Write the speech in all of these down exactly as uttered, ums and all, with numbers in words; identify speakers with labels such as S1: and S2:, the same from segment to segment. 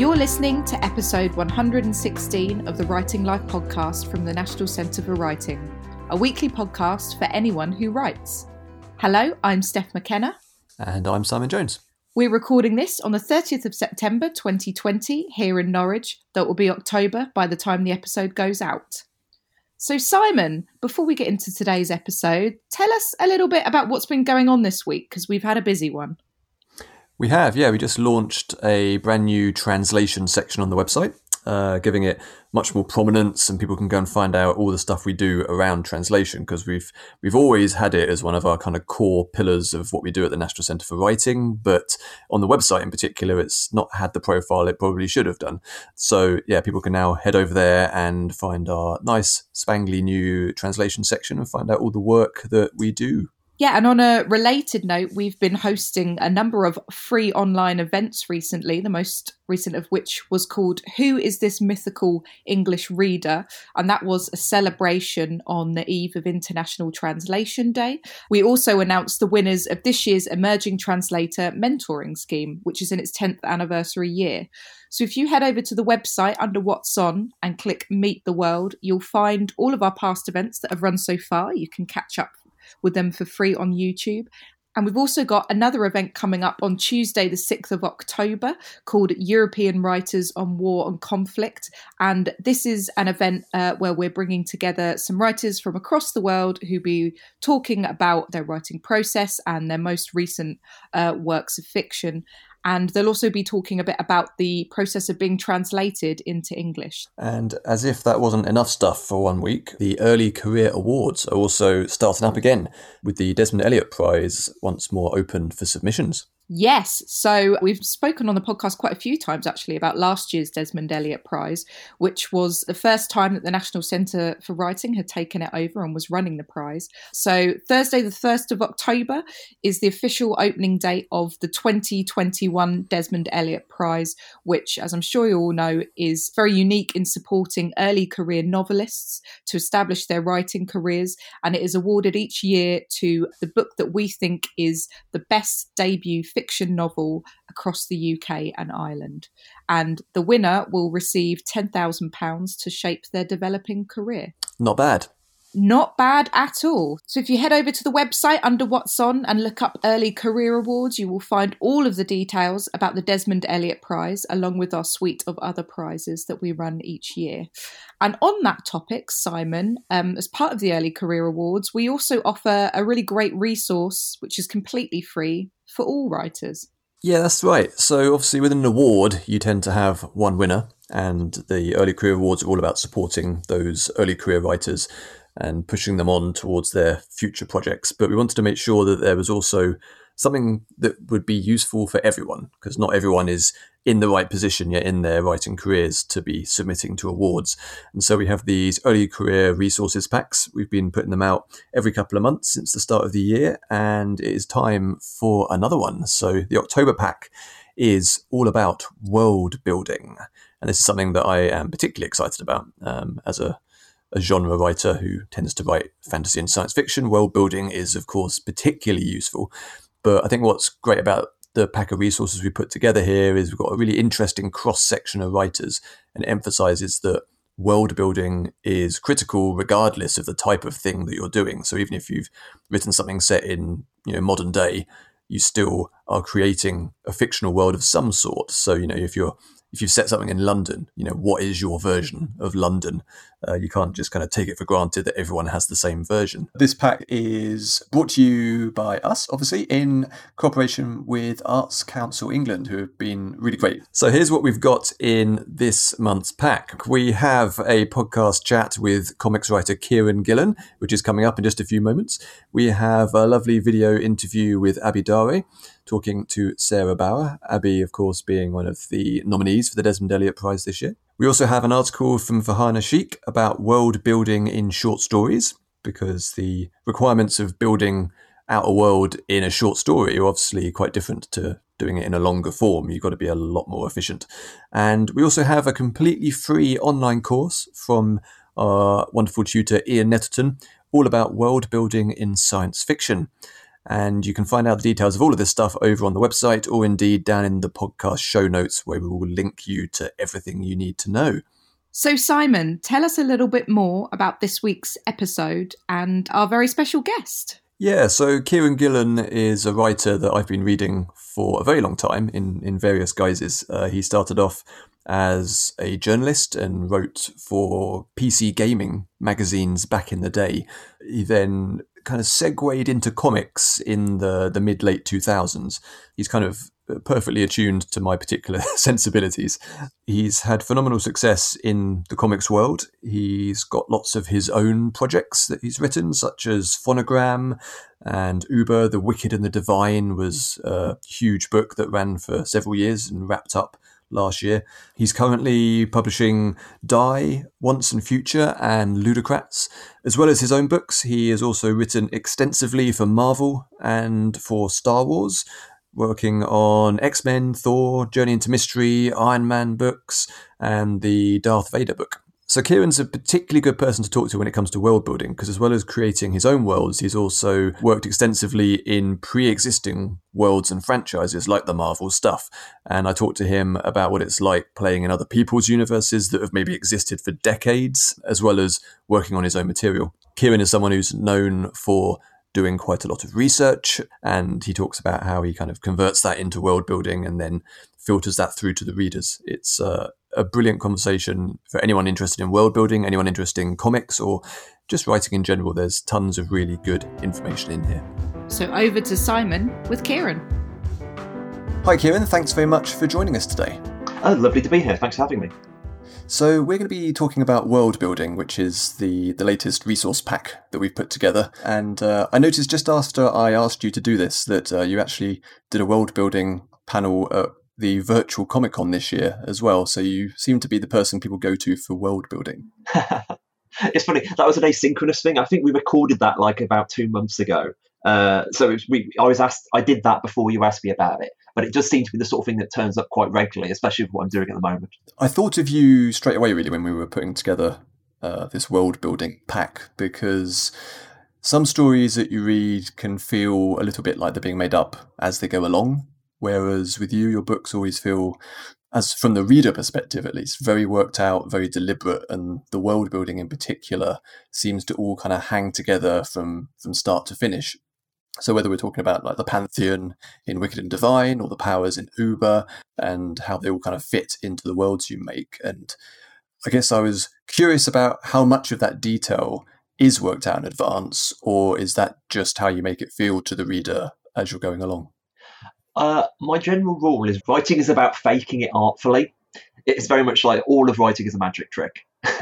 S1: You're listening to episode one hundred sixteen of the Writing Life podcast from the National Centre for Writing, a weekly podcast for anyone who writes. Hello, I'm Steph McKenna.
S2: And I'm Simon Jones.
S1: We're recording this on the thirtieth of September twenty twenty here in Norwich. That will be October by the time the episode goes out. So Simon, before we get into today's episode, tell us a little bit about what's been going on this week, because we've had a busy one.
S2: We have, yeah. We just launched a brand new translation section on the website, uh, giving it much more prominence, and people can go and find out all the stuff we do around translation, because we've we've always had it as one of our kind of core pillars of what we do at the National Centre for Writing. But on the website in particular, it's not had the profile it probably should have done. So yeah, people can now head over there and find our nice, spangly new translation section and find out all the work that we do.
S1: Yeah, and on a related note, we've been hosting a number of free online events recently, the most recent of which was called Who is This Mythical English Reader? And that was a celebration on the eve of International Translation Day. We also announced the winners of this year's Emerging Translator Mentoring Scheme, which is in its tenth anniversary year. So if you head over to the website under What's On and click Meet the World, you'll find all of our past events that have run so far. You can catch up with them for free on YouTube. And we've also got another event coming up on Tuesday, the sixth of October, called European Writers on War and Conflict. And this is an event uh, where we're bringing together some writers from across the world who'll be talking about their writing process and their most recent uh, works of fiction. And they'll also be talking a bit about the process of being translated into English.
S2: And as if that wasn't enough stuff for one week, the Early Career Awards are also starting up again, with the Desmond Elliott Prize once more open for submissions.
S1: Yes, so we've spoken on the podcast quite a few times actually about last year's Desmond Elliott Prize, which was the first time that the National Centre for Writing had taken it over and was running the prize. So Thursday the first of October is the official opening date of the twenty twenty-one Desmond Elliott Prize, which, as I'm sure you all know, is very unique in supporting early career novelists to establish their writing careers, and it is awarded each year to the book that we think is the best debut fiction fiction novel across the U K and Ireland. And the winner will receive ten thousand pounds to shape their developing career.
S2: Not bad.
S1: Not bad at all. So if you head over to the website under What's On and look up Early Career Awards, you will find all of the details about the Desmond Elliott Prize, along with our suite of other prizes that we run each year. And on that topic, Simon, um, as part of the Early Career Awards, we also offer a really great resource, which is completely free for all writers.
S2: Yeah, that's right. So obviously with an award, you tend to have one winner, and the Early Career Awards are all about supporting those early career writers and pushing them on towards their future projects. But we wanted to make sure that there was also something that would be useful for everyone, because not everyone is in the right position yet in their writing careers to be submitting to awards. And so we have these early career resources packs. We've been putting them out every couple of months since the start of the year, and it is time for another one. So the October pack is all about world building. And this is something that I am particularly excited about um, as a a genre writer who tends to write fantasy and science fiction. World building is, of course, particularly useful. But I think what's great about the pack of resources we put together here is we've got a really interesting cross-section of writers, and it emphasises that world building is critical regardless of the type of thing that you're doing. So even if you've written something set in, you know, modern day, you still are creating a fictional world of some sort. So, you know, if you're If you've set something in London, you know, what is your version of London? Uh, you can't just kind of take it for granted that everyone has the same version.
S3: This pack is brought to you by us, obviously, in cooperation with Arts Council England, who have been really great.
S2: So here's what we've got in this month's pack. We have a podcast chat with comics writer Kieran Gillen, which is coming up in just a few moments. We have a lovely video interview with Abi Dare, talking to Sarah Bauer, Abi, of course, being one of the nominees for the Desmond Elliott Prize this year. We also have an article from Farhana Sheikh about world building in short stories, because the requirements of building out a world in a short story are obviously quite different to doing it in a longer form. You've got to be a lot more efficient. And we also have a completely free online course from our wonderful tutor, Ian Netterton, all about world building in science fiction. And you can find out the details of all of this stuff over on the website, or indeed down in the podcast show notes, where we will link you to everything you need to know.
S1: So Simon, tell us a little bit more about this week's episode and our very special guest.
S2: Yeah, so Kieran Gillen is a writer that I've been reading for a very long time in, in various guises. Uh, he started off as a journalist and wrote for P C gaming magazines back in the day. He then kind of segued into comics in the, the mid-late two thousands. He's kind of perfectly attuned to my particular sensibilities. He's had phenomenal success in the comics world. He's got lots of his own projects that he's written, such as Phonogram and Uber, The Wicked and the Divine was a huge book that ran for several years and wrapped up last year. He's currently publishing Die, Once and Future, and Ludocrats. As well as his own books, he has also written extensively for Marvel and for Star Wars, working on X-Men, Thor, Journey into Mystery, Iron Man books, and the Darth Vader book. So Kieran's a particularly good person to talk to when it comes to world building, because as well as creating his own worlds, he's also worked extensively in pre-existing worlds and franchises like the Marvel stuff. And I talked to him about what it's like playing in other people's universes that have maybe existed for decades, as well as working on his own material. Kieran is someone who's known for doing quite a lot of research, and he talks about how he kind of converts that into world building and then filters that through to the readers. It's uh, a brilliant conversation for anyone interested in world building, anyone interested in comics, or just writing in general. There's tons of really good information in here.
S1: So over to Simon with Kieran.
S3: Hi Kieran, thanks very much for joining us today.
S4: Oh, lovely to be here. Thanks for having me.
S3: So we're going to be talking about world building, which is the, the latest resource pack that we've put together. And uh, I noticed just after I asked you to do this that uh, you actually did a world building panel at the virtual Comic-Con this year as well. So you seem to be the person people go to for world building.
S4: It's funny, that was an asynchronous thing. I think we recorded that like about two months ago. Uh, so it was, we, I was asked, I did that before you asked me about it, but it just seems to be the sort of thing that turns up quite regularly, especially with what I'm doing at the moment.
S3: I thought of you straight away, really, when we were putting together uh, this world building pack, because some stories that you read can feel a little bit like they're being made up as they go along, whereas with you, your books always feel, as from the reader perspective at least, very worked out, very deliberate, and the world building in particular seems to all kind of hang together from, from start to finish. So whether we're talking about like the Pantheon in Wicked and Divine, or the powers in Uber, and how they all kind of fit into the worlds you make. And I guess I was curious about how much of that detail is worked out in advance, or is that just how you make it feel to the reader as you're going along?
S4: Uh, my general rule is writing is about faking it artfully. It's very much like all of writing is a magic trick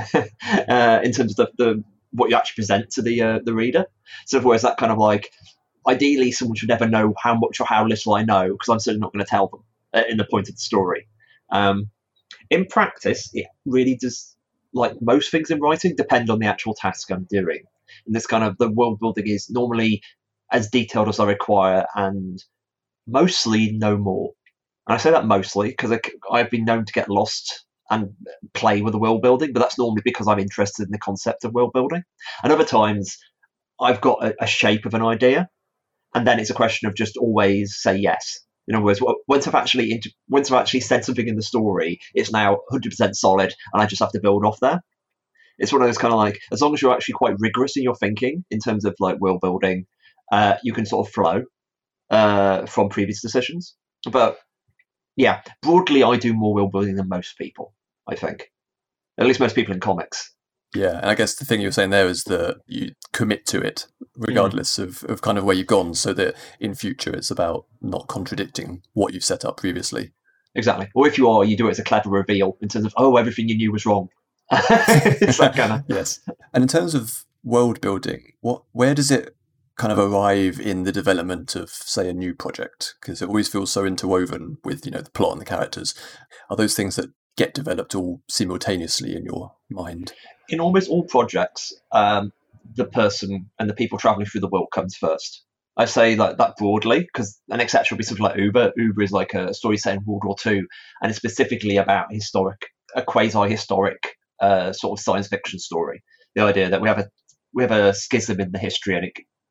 S4: uh, in terms of the, the what you actually present to the uh, the reader. So whereas that kind of like, ideally someone should never know how much or how little I know, because I'm certainly not going to tell them uh, in the point of the story. Um, in practice, it really does, like most things in writing, depend on the actual task I'm doing. And this kind of, the world building is normally as detailed as I require, and mostly no more. And I say that mostly because I've been known to get lost and play with the world building, but that's normally because I'm interested in the concept of world building. And other times I've got a, a shape of an idea, and then it's a question of just always say yes. In other words, once I've actually once I've actually said something in the story, it's now one hundred percent solid, and I just have to build off there. It's one of those kind of like, as long as you're actually quite rigorous in your thinking in terms of like world building, uh, you can sort of flow uh, from previous decisions. But yeah, broadly, I do more world building than most people, I think. At least most people in comics.
S3: Yeah, and I guess the thing you were saying there is that you commit to it regardless mm. of, of kind of where you've gone, so that in future it's about not contradicting what you've set up previously.
S4: Exactly. Or if you are, you do it as a clever reveal in terms of, oh, everything you knew was wrong. It's that kind of...
S3: Yes. And in terms of world building, what where does it kind of arrive in the development of, say, a new project? Because it always feels so interwoven with, you know, the plot and the characters. Are those things that get developed all simultaneously in your mind?
S4: In almost all projects, um, the person and the people traveling through the world comes first. I say like that broadly because an exception would be something like Uber. Uber is like a story set in World War Two, and it's specifically about historic, a quasi-historic uh, sort of science fiction story. The idea that we have a we have a schism in the history, and it,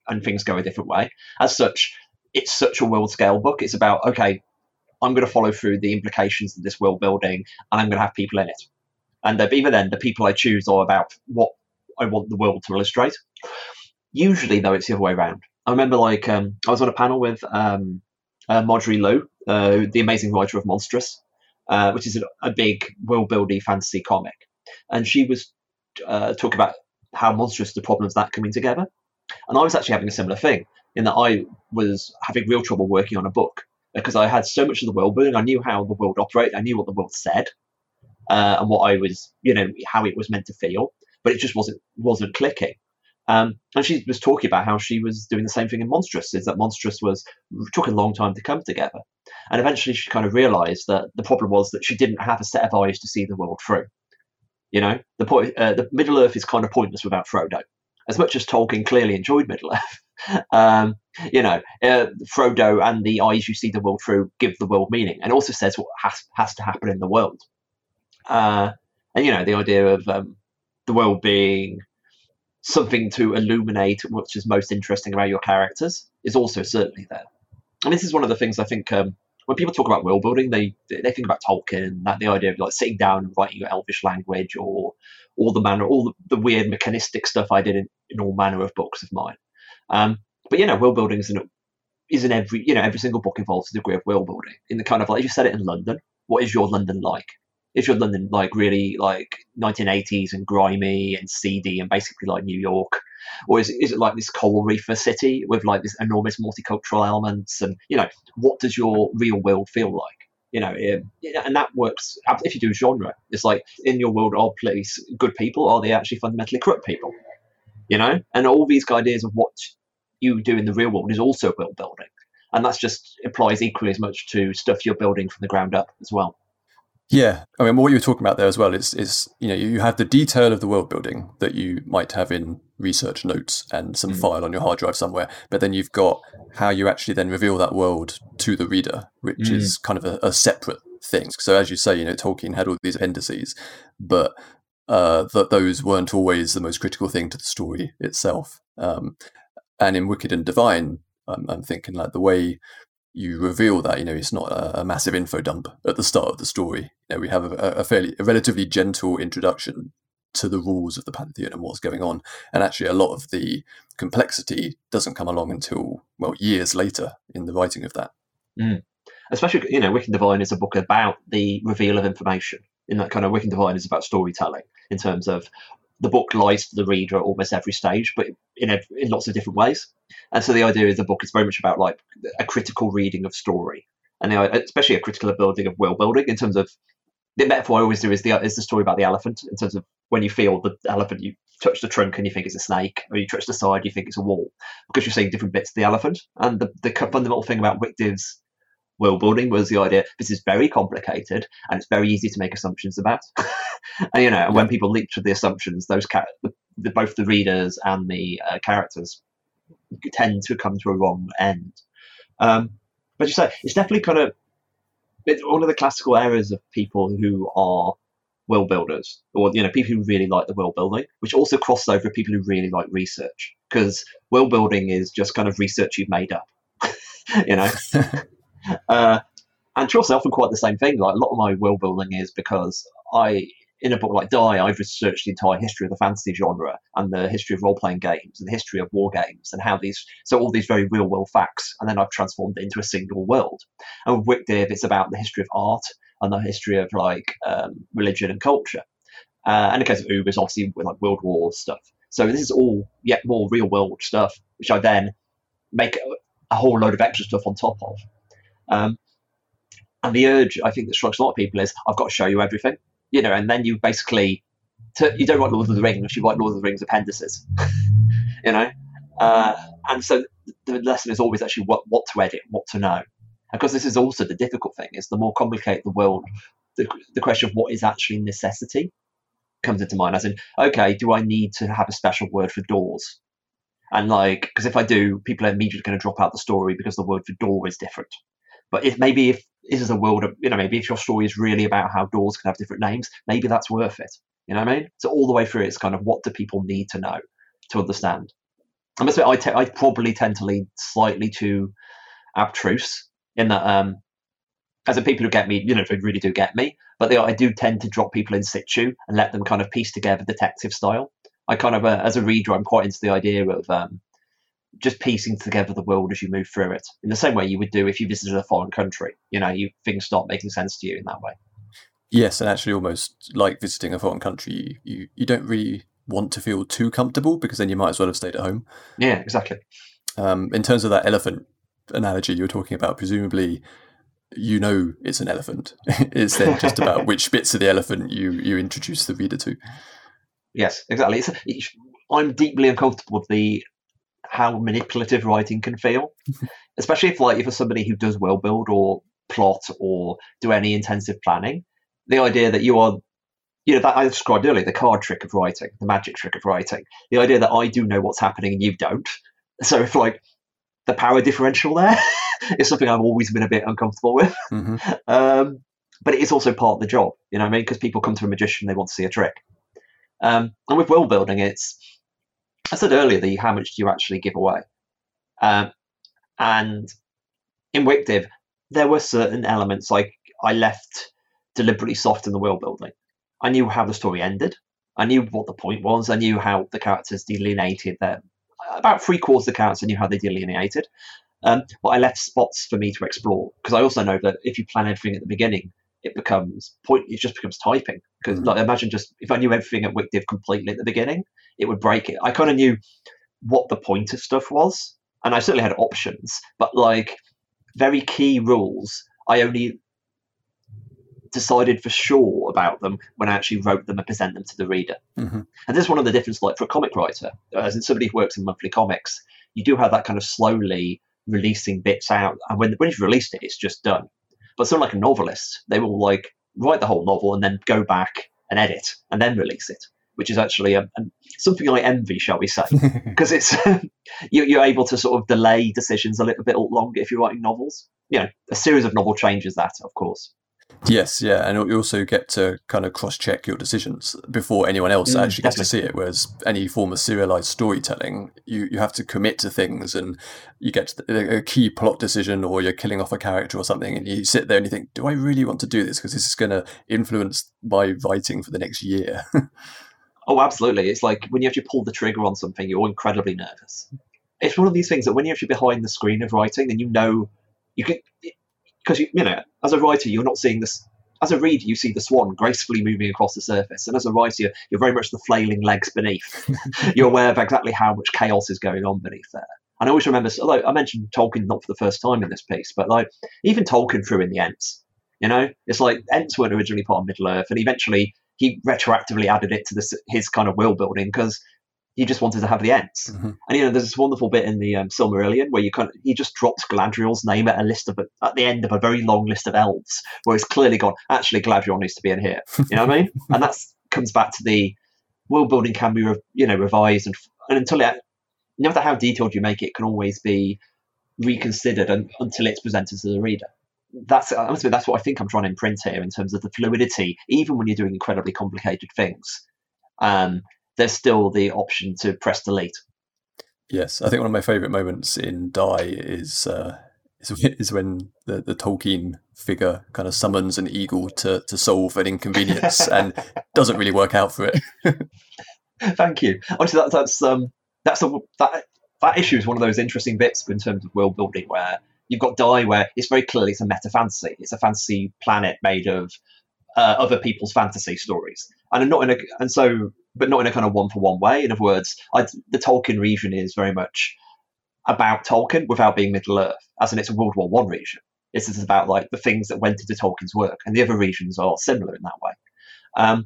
S4: and things go a different way. As such, it's such a world scale book. It's about, okay, I'm going to follow through the implications of this world building, and I'm going to have people in it. And even then, the people I choose are about what I want the world to illustrate. Usually, though, it's the other way around. I remember, like, um, I was on a panel with um, uh, Marjorie Liu, uh, the amazing writer of Monstrous, uh, which is a, a big world-building fantasy comic. And she was uh, talking about how monstrous the problems that coming together. And I was actually having a similar thing, in that I was having real trouble working on a book because I had so much of the world building. I knew how the world operated. I knew what the world said uh, and what I was, you know, how it was meant to feel, but it just wasn't wasn't clicking. Um, and she was talking about how she was doing the same thing in Monstrous, is that Monstrous was took a long time to come together. And eventually she kind of realised that the problem was that she didn't have a set of eyes to see the world through. You know, the point, uh, the Middle Earth is kind of pointless without Frodo. As much as Tolkien clearly enjoyed Middle Earth, um, you know, uh, Frodo and the eyes you see the world through give the world meaning, and also says what has has to happen in the world. Uh, and you know, the idea of um, the world being something to illuminate which is most interesting about your characters is also certainly there. And this is one of the things I think um, when people talk about world building, they they think about Tolkien, that the idea of like sitting down and writing your Elvish language, or all the manner, all the, the weird mechanistic stuff I did in, in all manner of books of mine. Um, but you know, world building is in, is in every you know every single book involves a degree of world building. In the kind of like you said it in London, what is your London like? Is your London like really like nineteen eighties and grimy and seedy and basically like New York? Or is it, is it like this coral reefer city with like this enormous multicultural elements? And, you know, what does your real world feel like? You know, it, and that works if you do genre. It's like in your world are place good people, are they actually fundamentally corrupt people? You know, and all these ideas of what you do in the real world is also world building. And that's just applies equally as much to stuff you're building from the ground up as well.
S3: Yeah, I mean, what you were talking about there as well is, is you know, you have the detail of the world building that you might have in research notes and some mm. file on your hard drive somewhere, but then you've got how you actually then reveal that world to the reader, which mm. is kind of a, a separate thing. So as you say, you know, Tolkien had all these appendices, but uh, that those weren't always the most critical thing to the story itself. Um, and in Wicked and Divine, I'm, I'm thinking like the way you reveal that, you know, it's not a, a massive info dump at the start of the story. You know, we have a, a fairly, a relatively gentle introduction to the rules of the Pantheon and what's going on. And actually a lot of the complexity doesn't come along until, well, years later in the writing of that.
S4: Mm. Especially, you know, Wicked and Divine is a book about the reveal of information. In that kind of Wicked and Divine is about storytelling in terms of the book lies to the reader at almost every stage, but in a, in lots of different ways. And so the idea is the book is very much about like a critical reading of story, and the, especially a critical building of world building in terms of the metaphor I always do is the is the story about the elephant, in terms of when you feel the elephant, you touch the trunk and you think it's a snake, or you touch the side, you think it's a wall, because you're seeing different bits of the elephant. And the, the fundamental thing about Wickediv's world building was the idea this is very complicated and it's very easy to make assumptions about. And you know, and when people leap to the assumptions, those ca- the, the, both the readers and the uh, characters tend to come to a wrong end. Um, but you say it's definitely kind of it's one of the classical errors of people who are world builders, or you know, people who really like the world building, which also crosses over with people who really like research, because world building is just kind of research you've made up. You know. uh, and to yourself, often quite the same thing. Like a lot of my world building is because I, in a book like Die, I've researched the entire history of the fantasy genre and the history of role-playing games and the history of war games and how these, so all these very real-world facts, and then I've transformed it into a single world. And with Wickedif, it's about the history of art and the history of like um, religion and culture. Uh, and in the case of Uber, it's obviously with like World War stuff. So this is all yet more real-world stuff, which I then make a, a whole load of extra stuff on top of. Um, and the urge, I think, that strikes a lot of people is, I've got to show you everything, you know, and then you basically, to, you don't write Lord of the Rings, you write Lord of the Rings appendices, you know, uh, and so the lesson is always actually what, what to edit, what to know, because this is also the difficult thing, is the more complicated the world, the, the question of what is actually necessity comes into mind, as in, okay, do I need to have a special word for doors? And like, because if I do, people are immediately going to drop out the story because the word for door is different. But if maybe if this is a world of, you know, maybe if your story is really about how doors can have different names, maybe that's worth it. You know what I mean? So all the way through, it's kind of what do people need to know to understand? I must admit, I, te- I probably tend to lean slightly too abstruse in that, um, as a people who get me, you know, they really do get me, but they, I do tend to drop people in situ and let them kind of piece together detective style. I kind of, uh, as a reader, I'm quite into the idea of um, just piecing together the world as you move through it, in the same way you would do if you visited a foreign country. You know, you things start making sense to you in that way.
S3: Yes, and actually almost like visiting a foreign country, you, you don't really want to feel too comfortable, because then you might as well have stayed at home.
S4: Yeah, exactly.
S3: Um, in terms of that elephant analogy you were talking about, presumably you know it's an elephant. It's then just about which bits of the elephant you, you introduce the reader to.
S4: Yes, exactly. It's, it's, I'm deeply uncomfortable with the how manipulative writing can feel, especially if, like, if you're somebody who does world build or plot or do any intensive planning. The idea that you are, you know, that I described earlier, the card trick of writing, the magic trick of writing, the idea that I do know what's happening and you don't. So if, like, the power differential there is something I've always been a bit uncomfortable with.
S3: Mm-hmm.
S4: Um, but it is also part of the job, you know what I mean? Because people come to a magician, they want to see a trick. Um, and with world building, it's, I said earlier, the how much do you actually give away? Um, and in Wictiv, there were certain elements like I left deliberately soft in the world building. I knew how the story ended. I knew what the point was. I knew how the characters delineated them. About three quarters of the characters, I knew how they delineated. Um, but I left spots for me to explore, because I also know that if you plan everything at the beginning, it becomes point. It just becomes typing. Because, mm-hmm. like, imagine just if I knew everything at Wictiv completely at the beginning, it would break it. I kind of knew what the point of stuff was, and I certainly had options. But, like, very key rules, I only decided for sure about them when I actually wrote them and present them to the reader.
S3: Mm-hmm.
S4: And this is one of the differences, like, for a comic writer, as in somebody who works in monthly comics, you do have that kind of slowly releasing bits out, and when when you've released it, it's just done. But someone like a novelist, they will, like, write the whole novel and then go back and edit and then release it, which is actually a, a, something I envy, shall we say, because it's you, you're able to sort of delay decisions a little bit longer if you're writing novels. You know, a series of novel changes that, of course.
S3: Yes, yeah, and you also get to kind of cross-check your decisions before anyone else mm, actually gets definitely. to see it, whereas any form of serialized storytelling, you, you have to commit to things, and you get to the, a key plot decision, or you're killing off a character or something, and you sit there and you think, do I really want to do this? Because this is going to influence my writing for the next year.
S4: Oh, absolutely. It's like when you actually pull the trigger on something, you're incredibly nervous. It's one of these things that when you're actually behind the screen of writing, then you know you can... Because, you, you know, as a writer, you're not seeing this. As a reader, you see the swan gracefully moving across the surface. And as a writer, you're, you're very much the flailing legs beneath. You're aware of exactly how much chaos is going on beneath there. And I always remember, although I mentioned Tolkien not for the first time in this piece, but, like, even Tolkien threw in the Ents. You know, it's like Ents weren't originally part of Middle-earth, and eventually he retroactively added it to this, his kind of world building, because he just wanted to have the Ents. Mm-hmm. And, you know, there's this wonderful bit in the um, Silmarillion where you kind of, he just drops Galadriel's name at a list of, at the end of a very long list of elves, where it's clearly gone, actually, Galadriel needs to be in here. You know what I mean? And that comes back to the world building can be, re, you know, revised, and, and until it, no matter how detailed you make it, it can always be reconsidered and, until it's presented to the reader. That's, honestly, that's what I think I'm trying to imprint here in terms of the fluidity, even when you're doing incredibly complicated things. Um, there's still the option to press delete.
S3: Yes, I think one of my favourite moments in Die is uh, is, is when the, the Tolkien figure kind of summons an eagle to, to solve an inconvenience and doesn't really work out for it.
S4: Thank you. Honestly, that, that's um, that's a, that that issue is one of those interesting bits in terms of world building, where you've got Die, where it's very clearly it's a meta fantasy. It's a fantasy planet made of uh, other people's fantasy stories, and not in a and so. but not in a kind of one-for-one way. In other words, I, the Tolkien region is very much about Tolkien without being Middle-earth, as in it's a World War One region. This is about, like, the things that went into Tolkien's work, and the other regions are similar in that way. Um,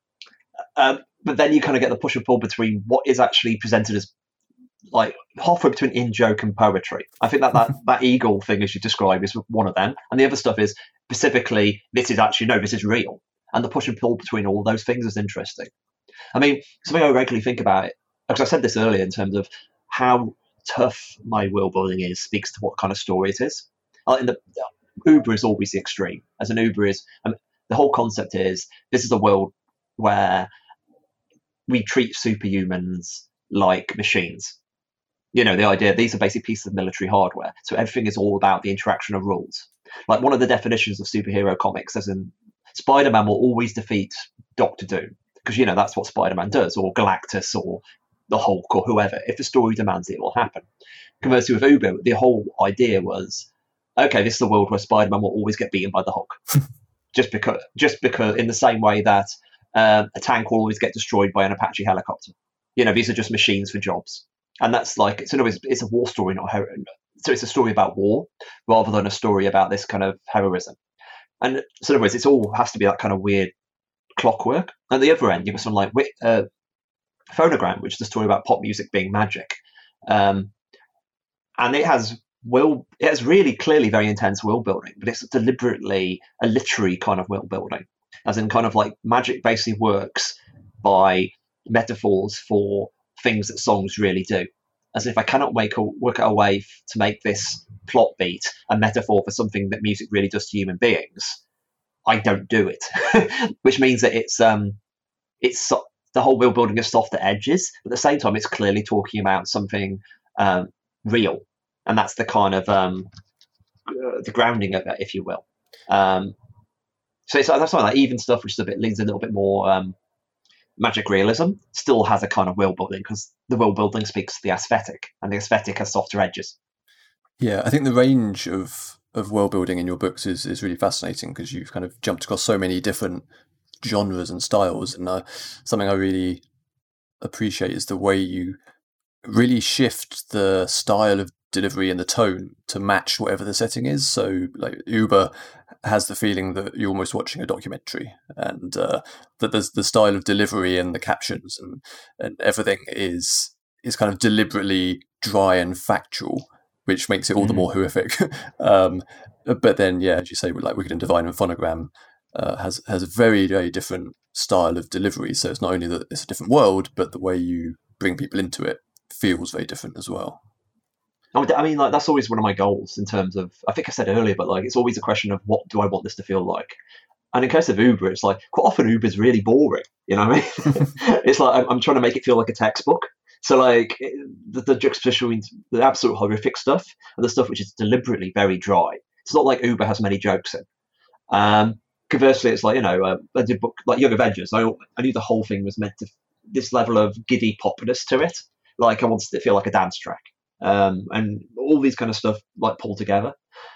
S4: um, but then you kind of get the push and pull between what is actually presented as, like, halfway between in-joke and poetry. I think that, that that eagle thing, as you describe, is one of them. And the other stuff is specifically, this is actually, no, this is real. And the push and pull between all those things is interesting. I mean, something I regularly think about it, because I said this earlier in terms of how tough my world building is, speaks to what kind of story it is. Like in the, Uber is always the extreme. As an Uber is, um, the whole concept is, this is a world where we treat superhumans like machines. You know, the idea, these are basically pieces of military hardware. So everything is all about the interaction of rules. Like one of the definitions of superhero comics, as in Spider-Man will always defeat Doctor Doom, because, you know, that's what Spider-Man does, or Galactus, or the Hulk, or whoever. If the story demands it, it will happen. Conversely, with Uber, the whole idea was, okay, this is a world where Spider-Man will always get beaten by the Hulk. just because, just because, in the same way that um, a tank will always get destroyed by an Apache helicopter. You know, these are just machines for jobs. And that's like, it's, it's, it's a war story, not hero. So it's a story about war rather than a story about this kind of heroism. And so in other words, it all has to be that kind of weird clockwork. At the other end, you've got something like uh, Phonogram, which is a story about pop music being magic. Um, and it has will it has really clearly very intense world building, but it's deliberately a literary kind of world building, as in kind of like magic basically works by metaphors for things that songs really do. As if I cannot make a, work out a way to make this plot beat a metaphor for something that music really does to human beings, I don't do it. Which means that it's um, it's so, the whole world building is soft at edges, but at the same time, it's clearly talking about something um, real, and that's the kind of um, uh, the grounding of it, if you will. Um, so it's that's something like even stuff which is a bit leans a little bit more. Um, Magic realism still has a kind of world building, because the world building speaks to the aesthetic, and the aesthetic has softer edges.
S3: Yeah, I think the range of, of world building in your books is, is really fascinating, because you've kind of jumped across so many different genres and styles. And uh, something I really appreciate is the way you really shift the style of delivery and the tone to match whatever the setting is. So like Uber has the feeling that you're almost watching a documentary, and uh, that there's the style of delivery and the captions and, and everything is is kind of deliberately dry and factual, which makes it all the more horrific. um, but then, yeah, as you say, like Wicked and Divine and Phonogram uh, has has a very, very different style of delivery. So it's not only that it's a different world, but the way you bring people into it feels very different as well.
S4: I mean, like that's always one of my goals in terms of, I think I said earlier, but like it's always a question of what do I want this to feel like. And in case of Uber, it's like quite often Uber is really boring. You know what I mean? It's like I'm, I'm trying to make it feel like a textbook. So like the, the juxtaposition between the absolute horrific stuff and the stuff which is deliberately very dry. It's not like Uber has many jokes in. Um, conversely, it's like, you know, uh, I did book like Young Avengers. I I knew the whole thing was meant to this level of giddy popness to it. Like I wanted it to feel like a dance track. Um, and all these kind of stuff like pulled together.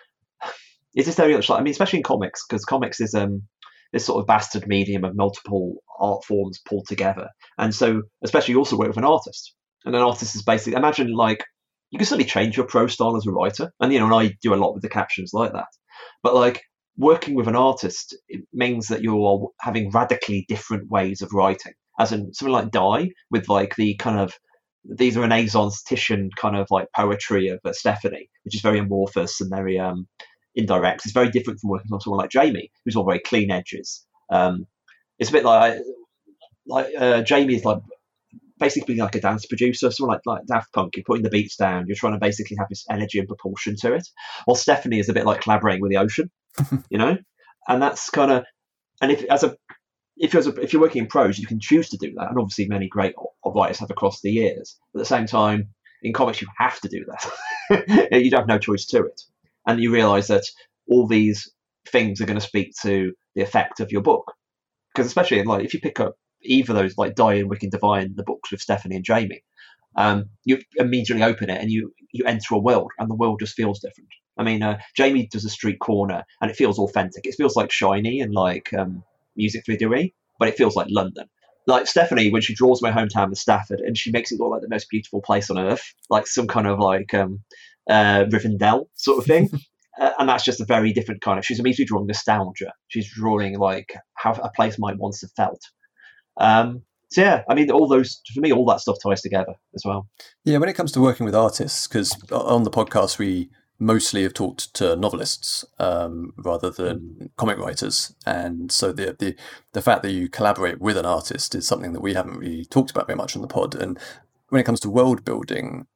S4: It's just very much like, I mean, especially in comics, because comics is um this sort of bastard medium of multiple art forms pulled together. And so, especially you also work with an artist, and an artist is basically, imagine like you can certainly change your prose style as a writer, and you know, and I do a lot with the captions like that. But like working with an artist, it means that you're having radically different ways of writing. As in something like Die, with like the kind of these Renaissance Titian kind of like poetry of uh, Stephanie, which is very amorphous and very um, indirect. It's very different from working on someone like Jamie, who's all very clean edges. Um, it's a bit like like uh, Jamie is like basically like a dance producer, someone like like Daft Punk. You're putting the beats down. You're trying to basically have this energy and propulsion to it. While Stephanie is a bit like collaborating with the ocean, you know, and that's kind of and if as a If you're, if you're working in prose, you can choose to do that. And obviously many great writers have across the years. But at the same time, in comics, you have to do that. You don't have no choice to it. And you realise that all these things are going to speak to the effect of your book. Because especially like if you pick up either of those, like Die and Wicked Divine, the books with Stephanie and Jamie, um, you immediately open it and you, you enter a world, and the world just feels different. I mean, uh, Jamie does a street corner, and it feels authentic. It feels like shiny and like... Um, music video-y, but it feels like London. Like Stephanie, when she draws my hometown of Stafford, and she makes it look like the most beautiful place on earth, like some kind of like um, uh, Rivendell sort of thing. uh, and that's just a very different kind of. She's immediately drawing nostalgia. She's drawing like how a place might once have felt. Um, so yeah, I mean, all those for me, all that stuff ties together as well.
S3: Yeah, when it comes to working with artists, because on the podcast we mostly have talked to novelists um, rather than mm. comic writers, and so the, the the fact that you collaborate with an artist is something that we haven't really talked about very much on the pod. And when it comes to world building,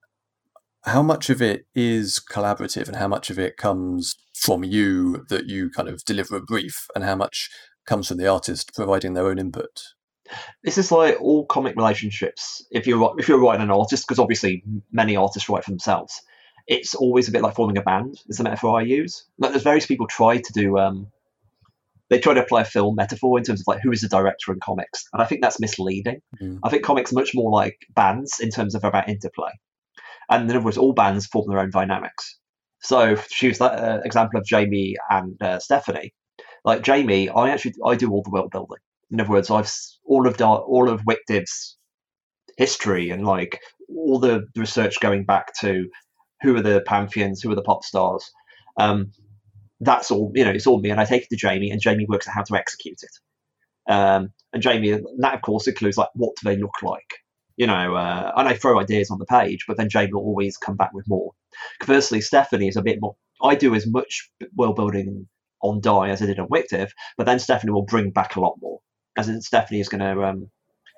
S3: how much of it is collaborative, and how much of it comes from you that you kind of deliver a brief, and how much comes from the artist providing their own input?
S4: This is like all comic relationships. If you're if you're writing an artist, because obviously many artists write for themselves, it's always a bit like forming a band. Is the metaphor I use. Like there's various people try to do. Um, they try to apply a film metaphor in terms of like who is the director in comics, and I think that's misleading. Mm. I think comics are much more like bands in terms of about interplay, and in other words, all bands form their own dynamics. So to use that uh, example of Jamie and uh, Stephanie, like Jamie, I actually I do all the world building. In other words, I've all of all of Wictiv's history and like all the research going back to who are the pantheons, who are the pop stars. Um, that's all, you know, it's all me, and I take it to Jamie, and Jamie works out how to execute it. Um, and Jamie, and that of course includes like what do they look like, you know, uh, and I throw ideas on the page, but then Jamie will always come back with more. Conversely, Stephanie is a bit more. I do as much world building on Die as I did on Wictiv, but then Stephanie will bring back a lot more. As in, Stephanie is going to, um,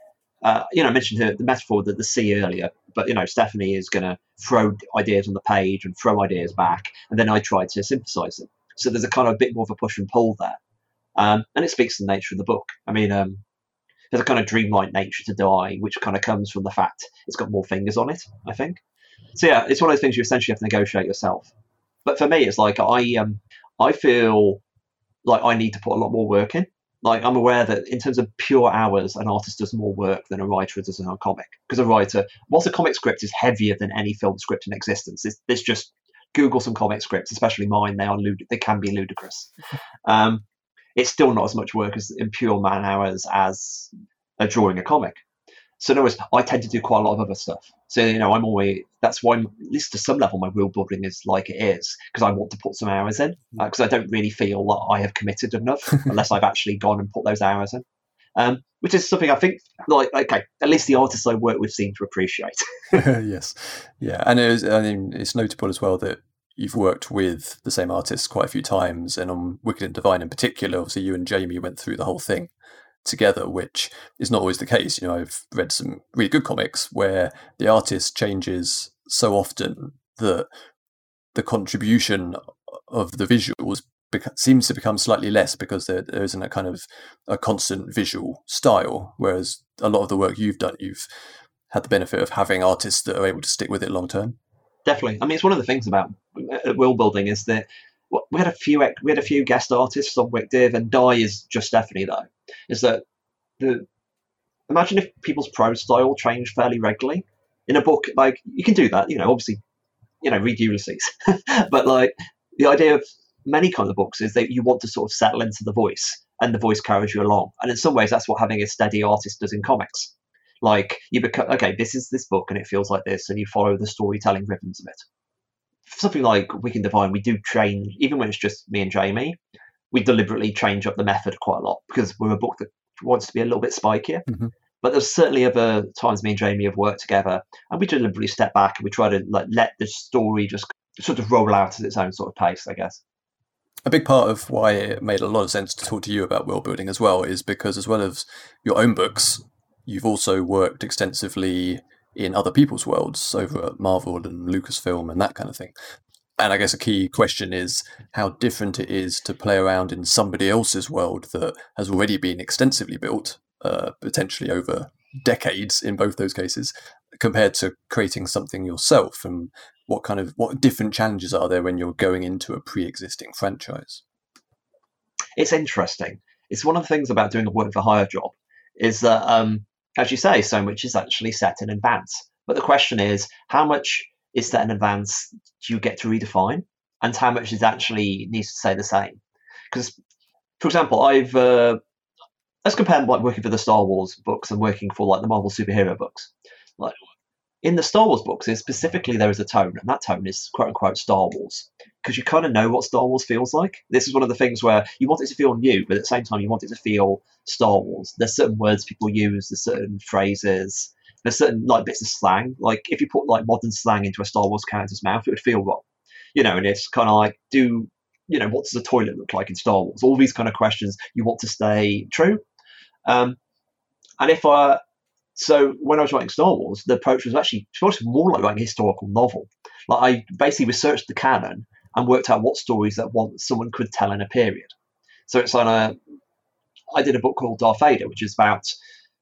S4: uh, you know, I mentioned her, the metaphor that the sea earlier, but, you know, Stephanie is going to throw ideas on the page and throw ideas back, and then I try to synthesize them. So there's a kind of a bit more of a push and pull there. Um, and it speaks to the nature of the book. I mean, um, there's a kind of dreamlike nature to Die, which kind of comes from the fact it's got more fingers on it, I think. So, yeah, it's one of those things you essentially have to negotiate yourself. But for me, it's like I um, I feel like I need to put a lot more work in. Like I'm aware that in terms of pure hours, an artist does more work than a writer does in a comic. Because a writer, whilst a comic script is heavier than any film script in existence, it's, it's just Google some comic scripts, especially mine. They are lud- they can be ludicrous. Um, it's still not as much work as in pure man hours as uh, drawing a comic. So in other words, I tend to do quite a lot of other stuff. So, you know, I'm always, that's why, I'm, at least to some level, my world building is like it is, because I want to put some hours in, because uh, I don't really feel that I have committed enough unless I've actually gone and put those hours in. Um, which is something I think, like, okay, at least the artists I work with seem to appreciate.
S3: Yes. Yeah. And it is, I mean, it's notable as well that you've worked with the same artists quite a few times, and on Wicked and Divine in particular, obviously you and Jamie went through the whole thing together, which is not always the case. You know, I've read some really good comics where the artist changes so often that the contribution of the visuals beca- seems to become slightly less because there, there isn't a kind of a constant visual style, whereas a lot of the work you've done, you've had the benefit of having artists that are able to stick with it long term.
S4: Definitely. I mean, it's one of the things about world building is that we had a few we had a few guest artists on Wictiv, and Die is just Stephanie though. Is that the imagine if people's prose style changed fairly regularly in a book? Like you can do that, you know. Obviously, you know, read Ulysses, but like the idea of many kinds of books is that you want to sort of settle into the voice, and the voice carries you along. And in some ways, that's what having a steady artist does in comics. Like you become okay, this is this book, and it feels like this, and you follow the storytelling rhythms of it. Something like Wicked and Divine, we do change, even when it's just me and Jamie, we deliberately change up the method quite a lot because we're a book that wants to be a little bit spikier. Mm-hmm. But there's certainly other times me and Jamie have worked together, and we deliberately step back and we try to like let the story just sort of roll out at its own sort of pace, I guess.
S3: A big part of why it made a lot of sense to talk to you about world building as well is because, as well as your own books, you've also worked extensively in other people's worlds over at Marvel and Lucasfilm and that kind of thing. And I guess a key question is how different it is to play around in somebody else's world that has already been extensively built, uh, potentially over decades in both those cases, compared to creating something yourself. And what kind of what different challenges are there when you're going into a pre-existing franchise?
S4: It's interesting. It's one of the things about doing a work for hire job is that, um, as you say, so much is actually set in advance. But the question is, how much is set in advance do you get to redefine, and how much is actually needs to stay the same? Because, for example, I've uh, let's compare like working for the Star Wars books and working for like the Marvel superhero books. Like in the Star Wars books, specifically there is a tone, and that tone is quote unquote Star Wars, because you kind of know what Star Wars feels like. This is one of the things where you want it to feel new, but at the same time you want it to feel Star Wars. There's certain words people use, there's certain phrases, there's certain like bits of slang. Like if you put like modern slang into a Star Wars character's mouth, it would feel wrong. You know, and it's kind of like, do you know what does a toilet look like in Star Wars? All these kind of questions you want to stay true. Um, and if I so when I was writing Star Wars, the approach was actually more like writing a historical novel. Like I basically researched the canon and worked out what stories that one someone could tell in a period. So it's on a I did a book called Darth Vader, which is about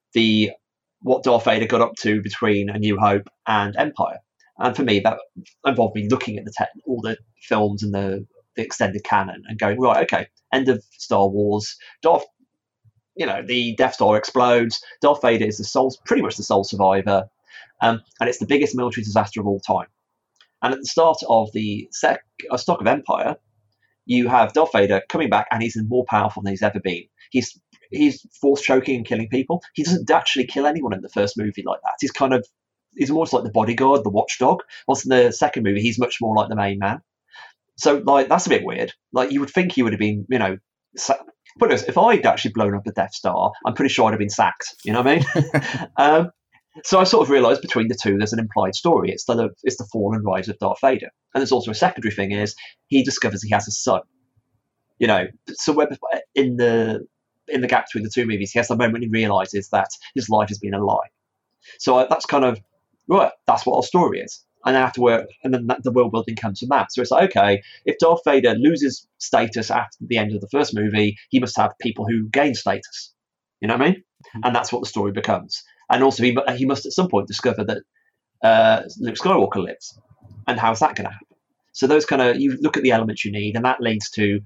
S4: the what Darth Vader got up to between A New Hope and Empire. And for me, that involved me looking at the te- all the films and the, the extended canon and going, right, okay, end of Star Wars, Darth, you know, the Death Star explodes, Darth Vader is the sole, pretty much the sole survivor, um, and it's the biggest military disaster of all time. And at the start of the sec- uh, stock of Empire, you have Darth Vader coming back, and he's more powerful than he's ever been. He's he's force choking and killing people. He doesn't actually kill anyone in the first movie like that. He's kind of he's almost like the bodyguard, the watchdog. Whilst in the second movie, he's much more like the main man. So, like, that's a bit weird. Like, you would think he would have been, you know, sa- but if I'd actually blown up the Death Star, I'm pretty sure I'd have been sacked. You know what I mean? um, so I sort of realised between the two, there's an implied story. It's the it's the fall and rise of Darth Vader, and there's also a secondary thing: is he discovers he has a son. You know, so in the in the gap between the two movies, he has the moment he realises that his life has been a lie. So that's kind of right. That's what our story is, and then I have to work, and then that, the world building comes from that. So it's like, okay, if Darth Vader loses status after the end of the first movie, he must have people who gain status. You know what I mean? Mm-hmm. And that's what the story becomes. And also, he he must at some point discover that uh, Luke Skywalker lives, and how's that going to happen? So those kind of you look at the elements you need, and that leads to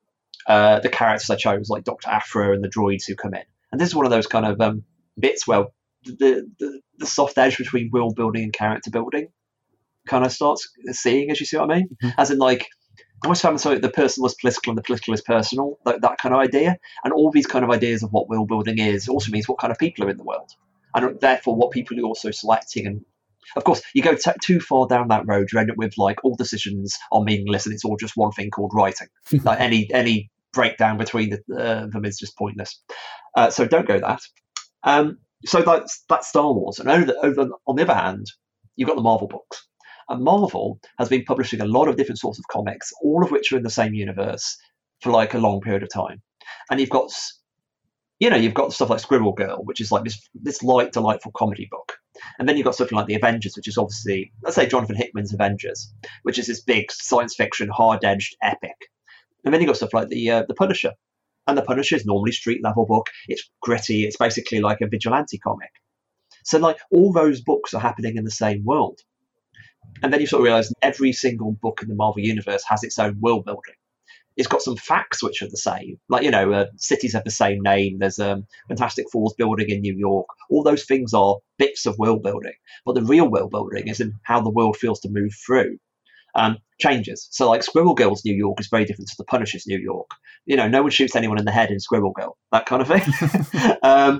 S4: uh, the characters I chose, like Doctor Aphra and the droids who come in. And this is one of those kind of um, bits where the, the the soft edge between world building and character building kind of starts seeing, as you see what I mean? Mm-hmm. As in, like, I always found so the personal is political and the political is personal, that, that kind of idea. And all these kind of ideas of what world building is also means what kind of people are in the world. And therefore what people you're also selecting. And of course, you go t- too far down that road, you end up with, like, all decisions are meaningless and it's all just one thing called writing. Like any any breakdown between the, uh, them is just pointless. Uh, so don't go that. Um, so that's, that's Star Wars. And over, over on the other hand, you've got the Marvel books. And Marvel has been publishing a lot of different sorts of comics, all of which are in the same universe for like a long period of time. And you've got, you know, you've got stuff like Squirrel Girl, which is like this this light, delightful comedy book. And then you've got something like The Avengers, which is obviously, let's say, Jonathan Hickman's Avengers, which is this big science fiction, hard-edged epic. And then you've got stuff like the uh, the Punisher. And the Punisher is normally street-level book. It's gritty. It's basically like a vigilante comic. So, like, all those books are happening in the same world. And then you sort of realise every single book in the Marvel Universe has its own world building. It's got some facts which are the same. Like, you know, uh, cities have the same name. There's a um, Fantastic Four's building in New York. All those things are bits of world building. But the real world building is in how the world feels to move through. Um, changes. So, like, Squirrel Girl's New York is very different to the Punisher's New York. You know, no one shoots anyone in the head in Squirrel Girl. That kind of thing. um,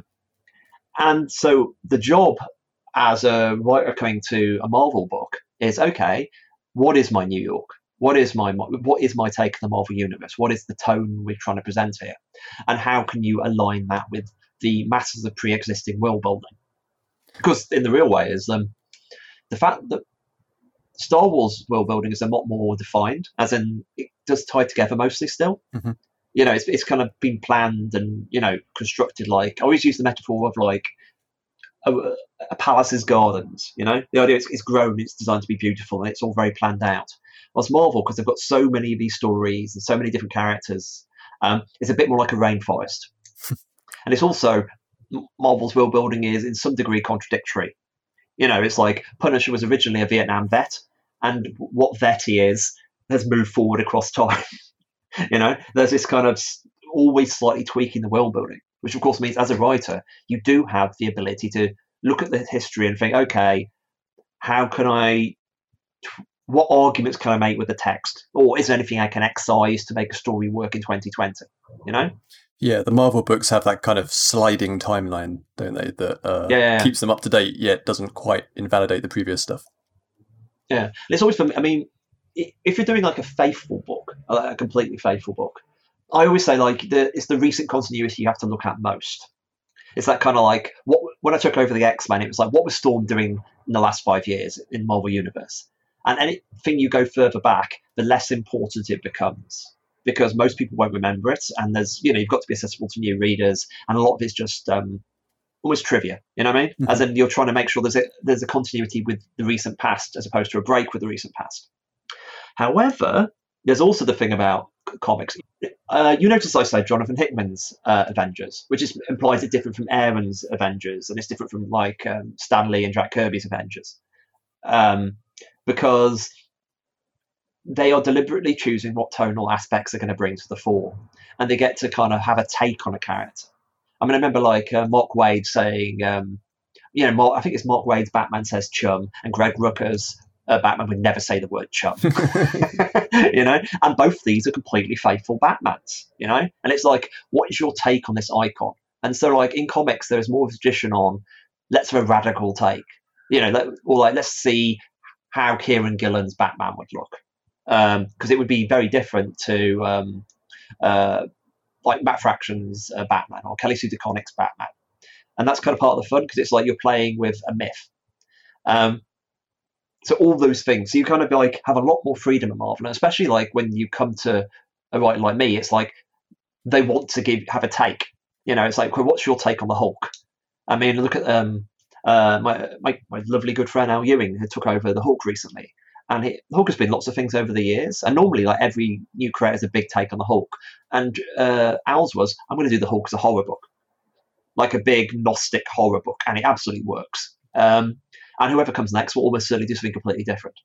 S4: and so the job as a writer coming to a Marvel book is, okay, what is my New York? What is my what is my take on the Marvel Universe? What is the tone we're trying to present here? And how can you align that with the masses of pre-existing world building? Because in the real way is um, the fact that Star Wars world building is a lot more defined, as in it does tie together mostly still. Mm-hmm. You know, it's it's kind of been planned and, you know, constructed. Like, I always use the metaphor of like A, a palace's gardens, you know, the idea is it's grown, it's designed to be beautiful, and it's all very planned out. Whilst Marvel, because they've got so many of these stories and so many different characters, um, it's a bit more like a rainforest. And it's also, Marvel's world building is in some degree contradictory. You know, it's like Punisher was originally a Vietnam vet, and what vet he is has moved forward across time. You know, there's this kind of always slightly tweaking the world building, which of course means as a writer, you do have the ability to look at the history and think, okay, how can I, what arguments can I make with the text? Or is there anything I can excise to make a story work in twenty twenty, you know?
S3: Yeah, the Marvel books have that kind of sliding timeline, don't they, that uh,
S4: yeah, yeah, yeah.
S3: keeps them up to date, yet doesn't quite invalidate the previous stuff.
S4: Yeah, and it's always, I mean, if you're doing like a faithful book, a completely faithful book, I always say, like, the, it's the recent continuity you have to look at most. It's that kind of like, what when I took over the X-Men, it was like, what was Storm doing in the last five years in Marvel Universe? And anything you go further back, the less important it becomes, because most people won't remember it. And there's, you know, you've got to be accessible to new readers, and a lot of it's just um, almost trivia. You know what I mean? Mm-hmm. As in, you're trying to make sure there's a there's a continuity with the recent past, as opposed to a break with the recent past. However, there's also the thing about comics. Uh, you notice I say Jonathan Hickman's uh, Avengers, which is implies it's different from Aaron's Avengers, and it's different from like um, Stan Lee and Jack Kirby's Avengers, um, because they are deliberately choosing what tonal aspects are going to bring to the fore, and they get to kind of have a take on a character. I mean, I remember like uh, Mark Waid saying, um, you know, Mark, I think it's Mark Waid's Batman says chum, and Greg Rucka's uh, Batman would never say the word chum. You know, and both these are completely faithful Batmans, you know, and it's like, what is your take on this icon? And so like in comics, there's more of a tradition on let's have a radical take, you know, let, or like let's see how Kieran Gillen's Batman would look, because um, it would be very different to um, uh, like Matt Fraction's uh, Batman or Kelly Sue DeConnick's Batman, and that's kind of part of the fun because it's like you're playing with a myth. Um, So all those things, so you kind of like have a lot more freedom at Marvel, and especially like when you come to a writer like me, it's like they want to give have a take. You know, it's like, well, what's your take on the Hulk? I mean, look at um, uh, my, my my lovely good friend Al Ewing who took over the Hulk recently, and he, the Hulk has been lots of things over the years, and normally like every new creator has a big take on the Hulk, and uh, Al's was, I'm going to do the Hulk as a horror book, like a big Gnostic horror book, and it absolutely works. Um, And whoever comes next will almost certainly do something completely different.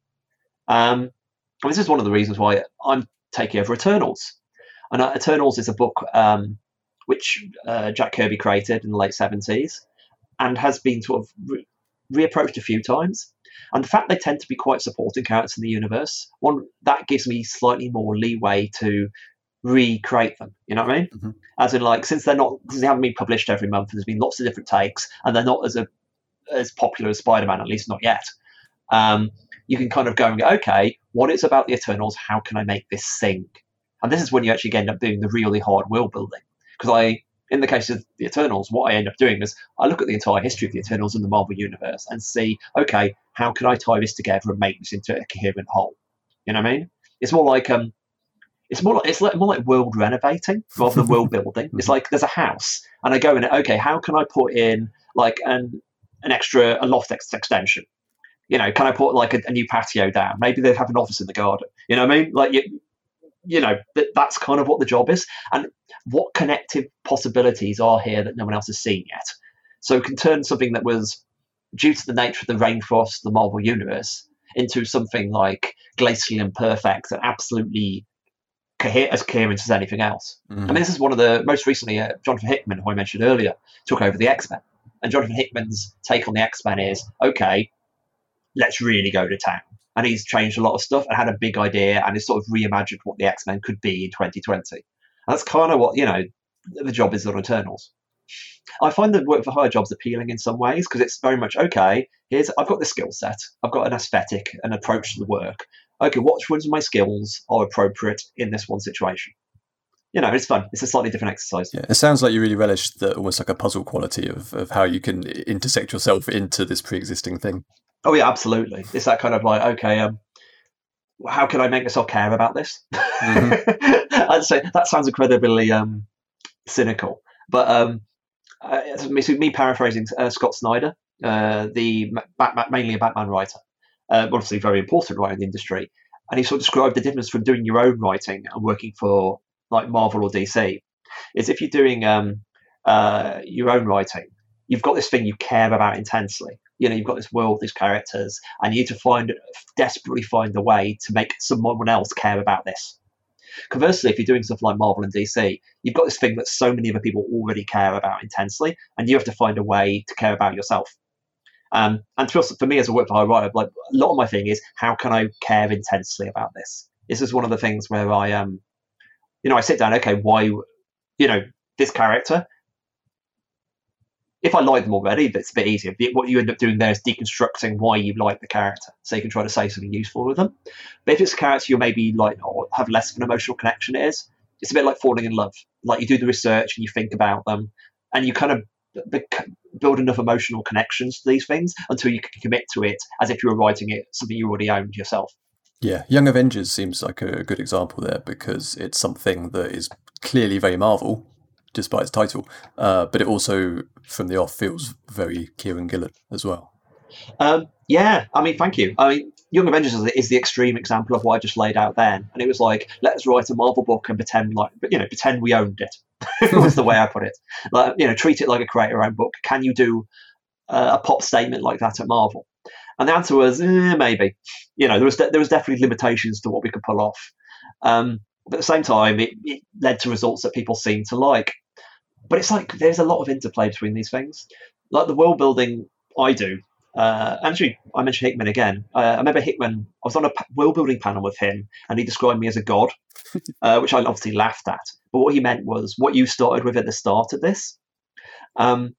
S4: Um, and this is one of the reasons why I'm taking over Eternals. And uh, Eternals is a book um, which uh, Jack Kirby created in the late seventies and has been sort of re- reapproached a few times. And the fact they tend to be quite supporting characters in the universe, one that gives me slightly more leeway to recreate them. You know what I mean? Mm-hmm. As in, like, since they're not, since they haven't been published every month, and there's been lots of different takes, and they're not as a as popular as Spider-Man, at least not yet. Um, you can kind of go and go, okay, what is about the Eternals? How can I make this sing? And this is when you actually end up doing the really hard world building. Because I, in the case of the Eternals, what I end up doing is I look at the entire history of the Eternals in the Marvel Universe and see, okay, how can I tie this together and make this into a coherent whole? You know what I mean? It's more like um, it's more like it's like more like world renovating rather than world building. It's like there's a house, and I go in, okay, how can I put in like an an extra a loft ex- extension? You know, can I put like a, a new patio down? Maybe they have an office in the garden. You know what I mean? Like you, you know, that, that's kind of what the job is, and what connective possibilities are here that no one else has seen yet. So it can turn something that was due to the nature of the rainforest, the Marvel Universe, into something like glacial and perfect and absolutely coher- as coherent as anything else. Mm. I mean, this is one of the most recently, uh, Jonathan Hickman, who I mentioned earlier, took over the X-Men. And Jonathan Hickman's take on the X-Men is, okay, let's really go to town. And he's changed a lot of stuff and had a big idea and has sort of reimagined what the X-Men could be in twenty twenty. And that's kind of what, you know, the job is on Eternals. I find the work for hire jobs appealing in some ways because it's very much, okay, here's I've got the skill set, I've got an aesthetic, an approach to the work. Okay, which ones of my skills are appropriate in this one situation? You know, it's fun. It's a slightly different exercise.
S3: Yeah, it sounds like you really relish the almost like a puzzle quality of, of how you can intersect yourself into this pre-existing thing.
S4: Oh yeah, absolutely. It's that kind of like, okay, um, how can I make myself care about this? Mm-hmm. I'd say that sounds incredibly um, cynical, but um, uh, me, me paraphrasing uh, Scott Snyder, uh, the Batman, mainly a Batman writer, uh, obviously very important writer in the industry, and he sort of described the difference from doing your own writing and working for like Marvel or D C, is if you're doing um, uh, your own writing, you've got this thing you care about intensely. You know, you've got this world, these characters, and you need to find, desperately find a way to make someone else care about this. Conversely, if you're doing stuff like Marvel and D C, you've got this thing that so many other people already care about intensely, and you have to find a way to care about yourself. Um, and to us, for me as a work for hire writer, like a lot of my thing is, how can I care intensely about this? This is one of the things where I um. You know, I sit down, okay, why, you know, this character, if I like them already, that's a bit easier. What you end up doing there is deconstructing why you like the character, so you can try to say something useful with them. But if it's a character you maybe like or have less of an emotional connection, it is, it's a bit like falling in love. Like you do the research and you think about them, and you kind of build enough emotional connections to these things until you can commit to it as if you were writing it, something you already owned yourself.
S3: Yeah, Young Avengers seems like a good example there because it's something that is clearly very Marvel, just by its title, uh, but it also, from the off, feels very Kieran Gillen as well.
S4: Um, yeah, I mean, thank you. I mean, Young Avengers is the, is the extreme example of what I just laid out then. And it was like, let's write a Marvel book and pretend like, you know, pretend we owned it. Was the way I put it. Like, you know, treat it like a creator-owned book. Can you do uh, a pop statement like that at Marvel? And the answer was, eh, maybe. You know, there was de- there was definitely limitations to what we could pull off. Um, but at the same time, it, it led to results that people seemed to like. But it's like there's a lot of interplay between these things. Like the world building I do. Uh, actually, I mentioned Hickman again. Uh, I remember Hickman, I was on a pa- world building panel with him, and he described me as a god, uh, which I obviously laughed at. But what he meant was what you started with at the start of this um,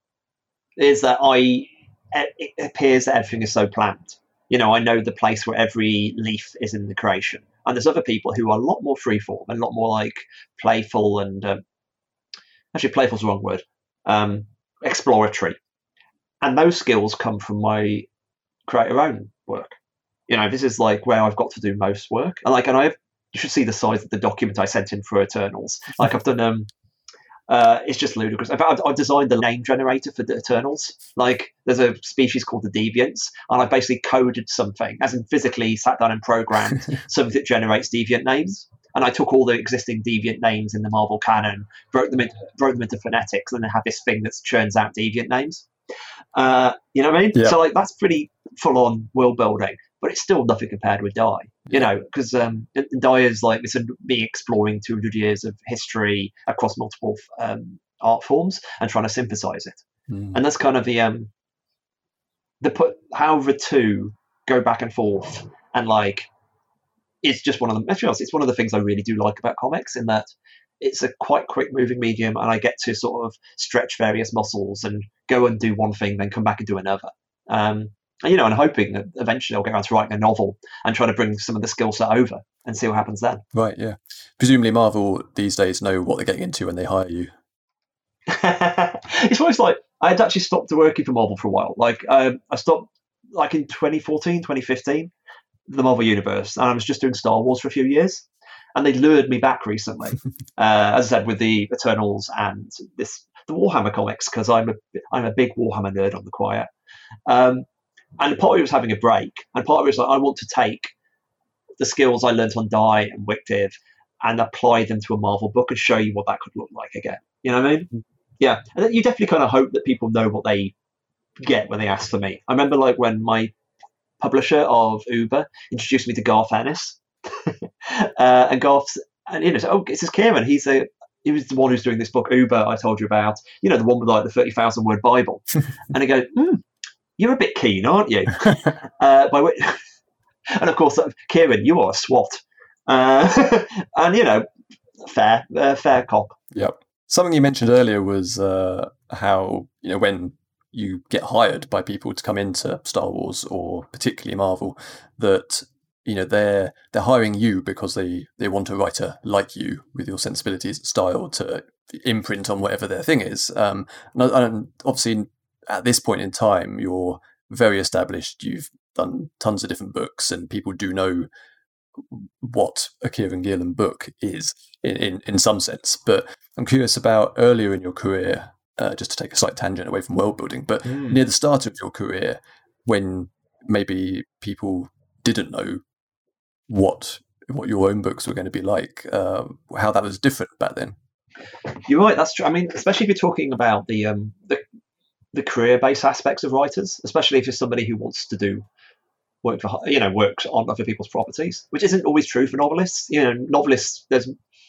S4: is that I it appears that everything is so planned. You know, I know the place where every leaf is in the creation. And there's other people who are a lot more freeform and a lot more like playful and um, actually playful is the wrong word, um, exploratory. And those skills come from my creator-own work. You know, this is like where I've got to do most work. And like, and I've you should see the size of the document I sent in for Eternals. Like I've done, um, uh, it's just ludicrous. In fact, I've, I've designed the name generator for the Eternals. Like there's a species called the Deviants, and I basically coded something, as in physically sat down and programmed something that generates deviant names. And I took all the existing deviant names in the Marvel canon, broke them into, broke them into phonetics, and then have this thing that churns out deviant names. Uh, you know what I mean?
S3: Yeah.
S4: So like that's pretty full on world building, but it's still nothing compared with Die. You
S3: Yeah.
S4: know, because um, Die is like it's a, me exploring two hundred years of history across multiple um, art forms and trying to synthesize it.
S3: Mm.
S4: And that's kind of the um, the put how the two go back and forth, and like it's just one of the. Actually, it's one of the things I really do like about comics in that. It's a quite quick moving medium, and I get to sort of stretch various muscles and go and do one thing, then come back and do another. Um, and, you know, and hoping that eventually I'll get around to writing a novel and try to bring some of the skill set over and see what happens then.
S3: Right, yeah. Presumably Marvel these days know what they're getting into when they hire you.
S4: It's always like I had actually stopped working for Marvel for a while. Like um, I stopped like in twenty fourteen, twenty fifteen, the Marvel Universe, and I was just doing Star Wars for a few years. And they lured me back recently, uh, as I said, with the Eternals and this the Warhammer comics, because I'm a I'm a big Warhammer nerd on the quiet. Um, and part of it was having a break, and part of it was like I want to take the skills I learnt on Die and Wictiv and apply them to a Marvel book and show you what that could look like again. You know what I mean? Yeah, and you definitely kind of hope that people know what they get when they ask for me. I remember like when my publisher of Uber introduced me to Garth Ennis. uh, and Garth's, and you know, so, oh, it's his Kieran. He's a he was the one who's doing this book Uber I told you about. You know, the one with like the thirty thousand word Bible. And he goes, mm, "You're a bit keen, aren't you?" uh, by which, and of course, Kieran, you are a SWAT, uh, and you know, fair, uh, fair cop.
S3: Yep. Something you mentioned earlier was uh, how you know when you get hired by people to come into Star Wars or particularly Marvel, that you know they're they're hiring you because they, they want a writer like you with your sensibilities and style to imprint on whatever their thing is. Um, and, and obviously, at this point in time, you're very established. You've done tons of different books, and people do know what a Kieran Gillen book is in, in, in some sense. But I'm curious about earlier in your career, uh, just to take a slight tangent away from world building, but mm. near the start of your career, when maybe people didn't know what what your own books were going to be like, uh, how that was different back then.
S4: You're right, that's true. I mean, especially if you're talking about the um, the, the career-based aspects of writers, especially if you're somebody who wants to do work for, you know, works on other people's properties, which isn't always true for novelists. You know, novelists, there's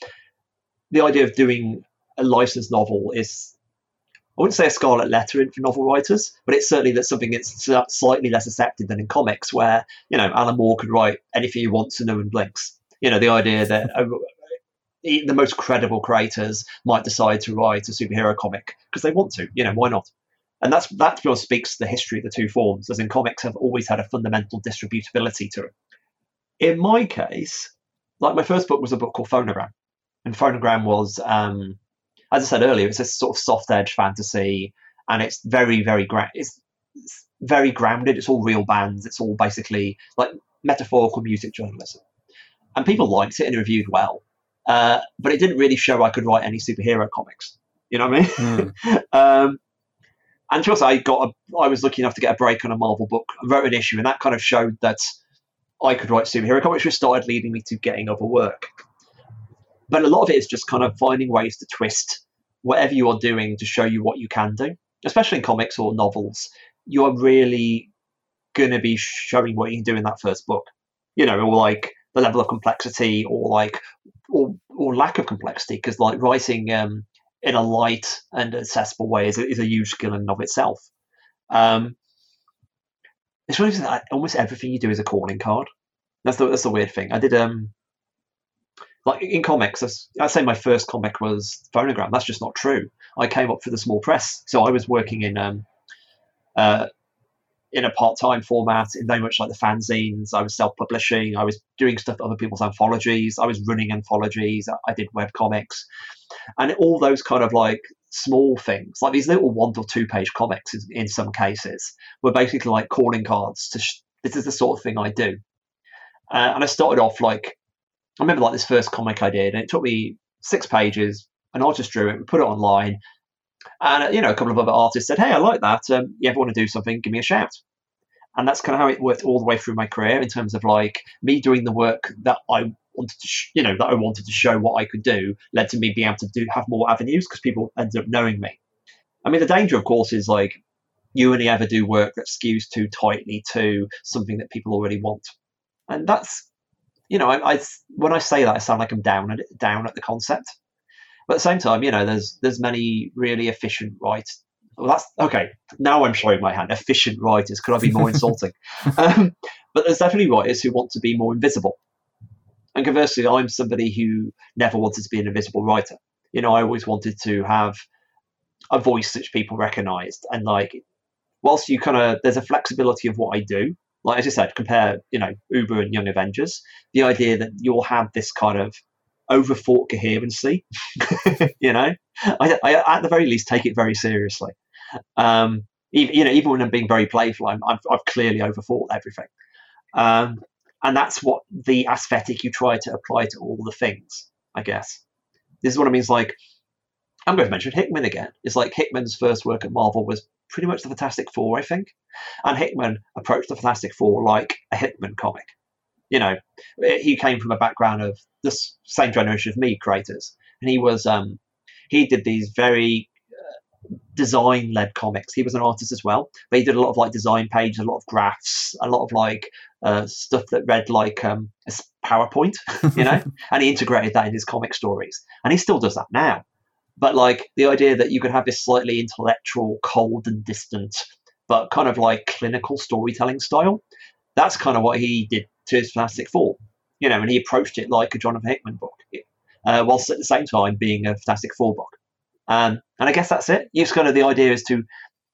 S4: the idea of doing a licensed novel is, I wouldn't say a scarlet letter for novel writers, but it's certainly that's something that's slightly less accepted than in comics, where, you know, Alan Moore could write anything he wants and no one blinks. You know, the idea that uh, the most credible creators might decide to write a superhero comic because they want to. You know, why not? And that's that really speaks to the history of the two forms, as in comics have always had a fundamental distributability to it. In my case, like my first book was a book called Phonogram, and Phonogram was, um, as I said earlier, it's a sort of soft edge fantasy, and it's very, very gra- it's, it's very grounded. It's all real bands. It's all basically like metaphorical music journalism, and people liked it and it reviewed well. Uh, but it didn't really show I could write any superhero comics. You know what I mean? Mm. um, and to us, I got a, I was lucky enough to get a break on a Marvel book. I wrote an issue, and that kind of showed that I could write superhero comics, which started leading me to getting other work. But a lot of it is just kind of finding ways to twist whatever you are doing to show you what you can do, especially in comics or novels. You are really going to be showing what you can do in that first book, you know, or like the level of complexity or like, or, or lack of complexity, because like writing um, in a light and accessible way is, is a huge skill in and of itself. Um, it's really that almost everything you do is a calling card. That's the, that's the weird thing. I did, um, like in comics, I'd say my first comic was Phonogram. That's just not true. I came up through the small press. So I was working in um, uh, in a part-time format, in very much like the fanzines. I was self-publishing. I was doing stuff for other people's anthologies. I was running anthologies. I did web comics. And all those kind of like small things, like these little one or two page comics in some cases, were basically like calling cards to sh- this is the sort of thing I do. Uh, and I started off like, I remember like this first comic I did, and it took me six pages. An artist drew it, we put it online, and you know, a couple of other artists said, "Hey, I like that. Um, you ever want to do something? Give me a shout." And that's kind of how it worked all the way through my career, in terms of like me doing the work that I wanted to, sh- you know, that I wanted to show what I could do, led to me being able to do have more avenues because people ended up knowing me. I mean, the danger, of course, is like you only ever do work that skews too tightly to something that people already want, and that's. You know, I, I when I say that, I sound like I'm down at it, down at the concept. But at the same time, you know, there's there's many really efficient writers. Well, that's okay. Now I'm showing my hand. Efficient writers. Could I be more insulting? Um, but there's definitely writers who want to be more invisible. And conversely, I'm somebody who never wanted to be an invisible writer. You know, I always wanted to have a voice which people recognised. And like, whilst you kind of there's a flexibility of what I do. Like as I said, compare, you know, Uber and Young Avengers. The idea that you'll have this kind of overthought coherency, you know, I, I at the very least take it very seriously. Um, even, you know, even when I'm being very playful, I'm, I've, I've clearly overthought everything, um, and that's what the aesthetic you try to apply to all the things. I guess this is what it means. Like I'm going to mention Hickman again. It's like Hickman's first work at Marvel was pretty much the Fantastic Four, I think. And Hickman approached the Fantastic Four like a Hickman comic. You know, he came from a background of the same generation of me creators. And he was, um, he did these very uh, design-led comics. He was an artist as well. But he did a lot of like design pages, a lot of graphs, a lot of like uh, stuff that read like um, a PowerPoint, you know? And he integrated that in his comic stories. And he still does that now. But like the idea that you could have this slightly intellectual, cold and distant, but kind of like clinical storytelling style, that's kind of what he did to his Fantastic Four, you know, and he approached it like a Jonathan Hickman book, uh, whilst at the same time being a Fantastic Four book. Um, and I guess that's it. It's kind of the idea is to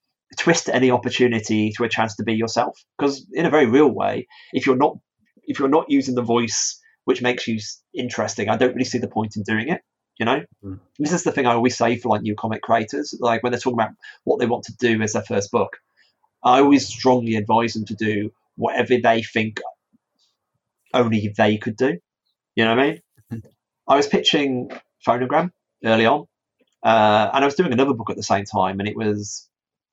S4: twist any opportunity to a chance to be yourself, because in a very real way, if you're not if you're not using the voice which makes you interesting, I don't really see the point in doing it. You know, mm. This is the thing I always say for like new comic creators, like when they're talking about what they want to do as their first book, I always strongly advise them to do whatever they think only they could do. You know what I mean? Mm. I was pitching Phonogram early on, uh, and I was doing another book at the same time, and it was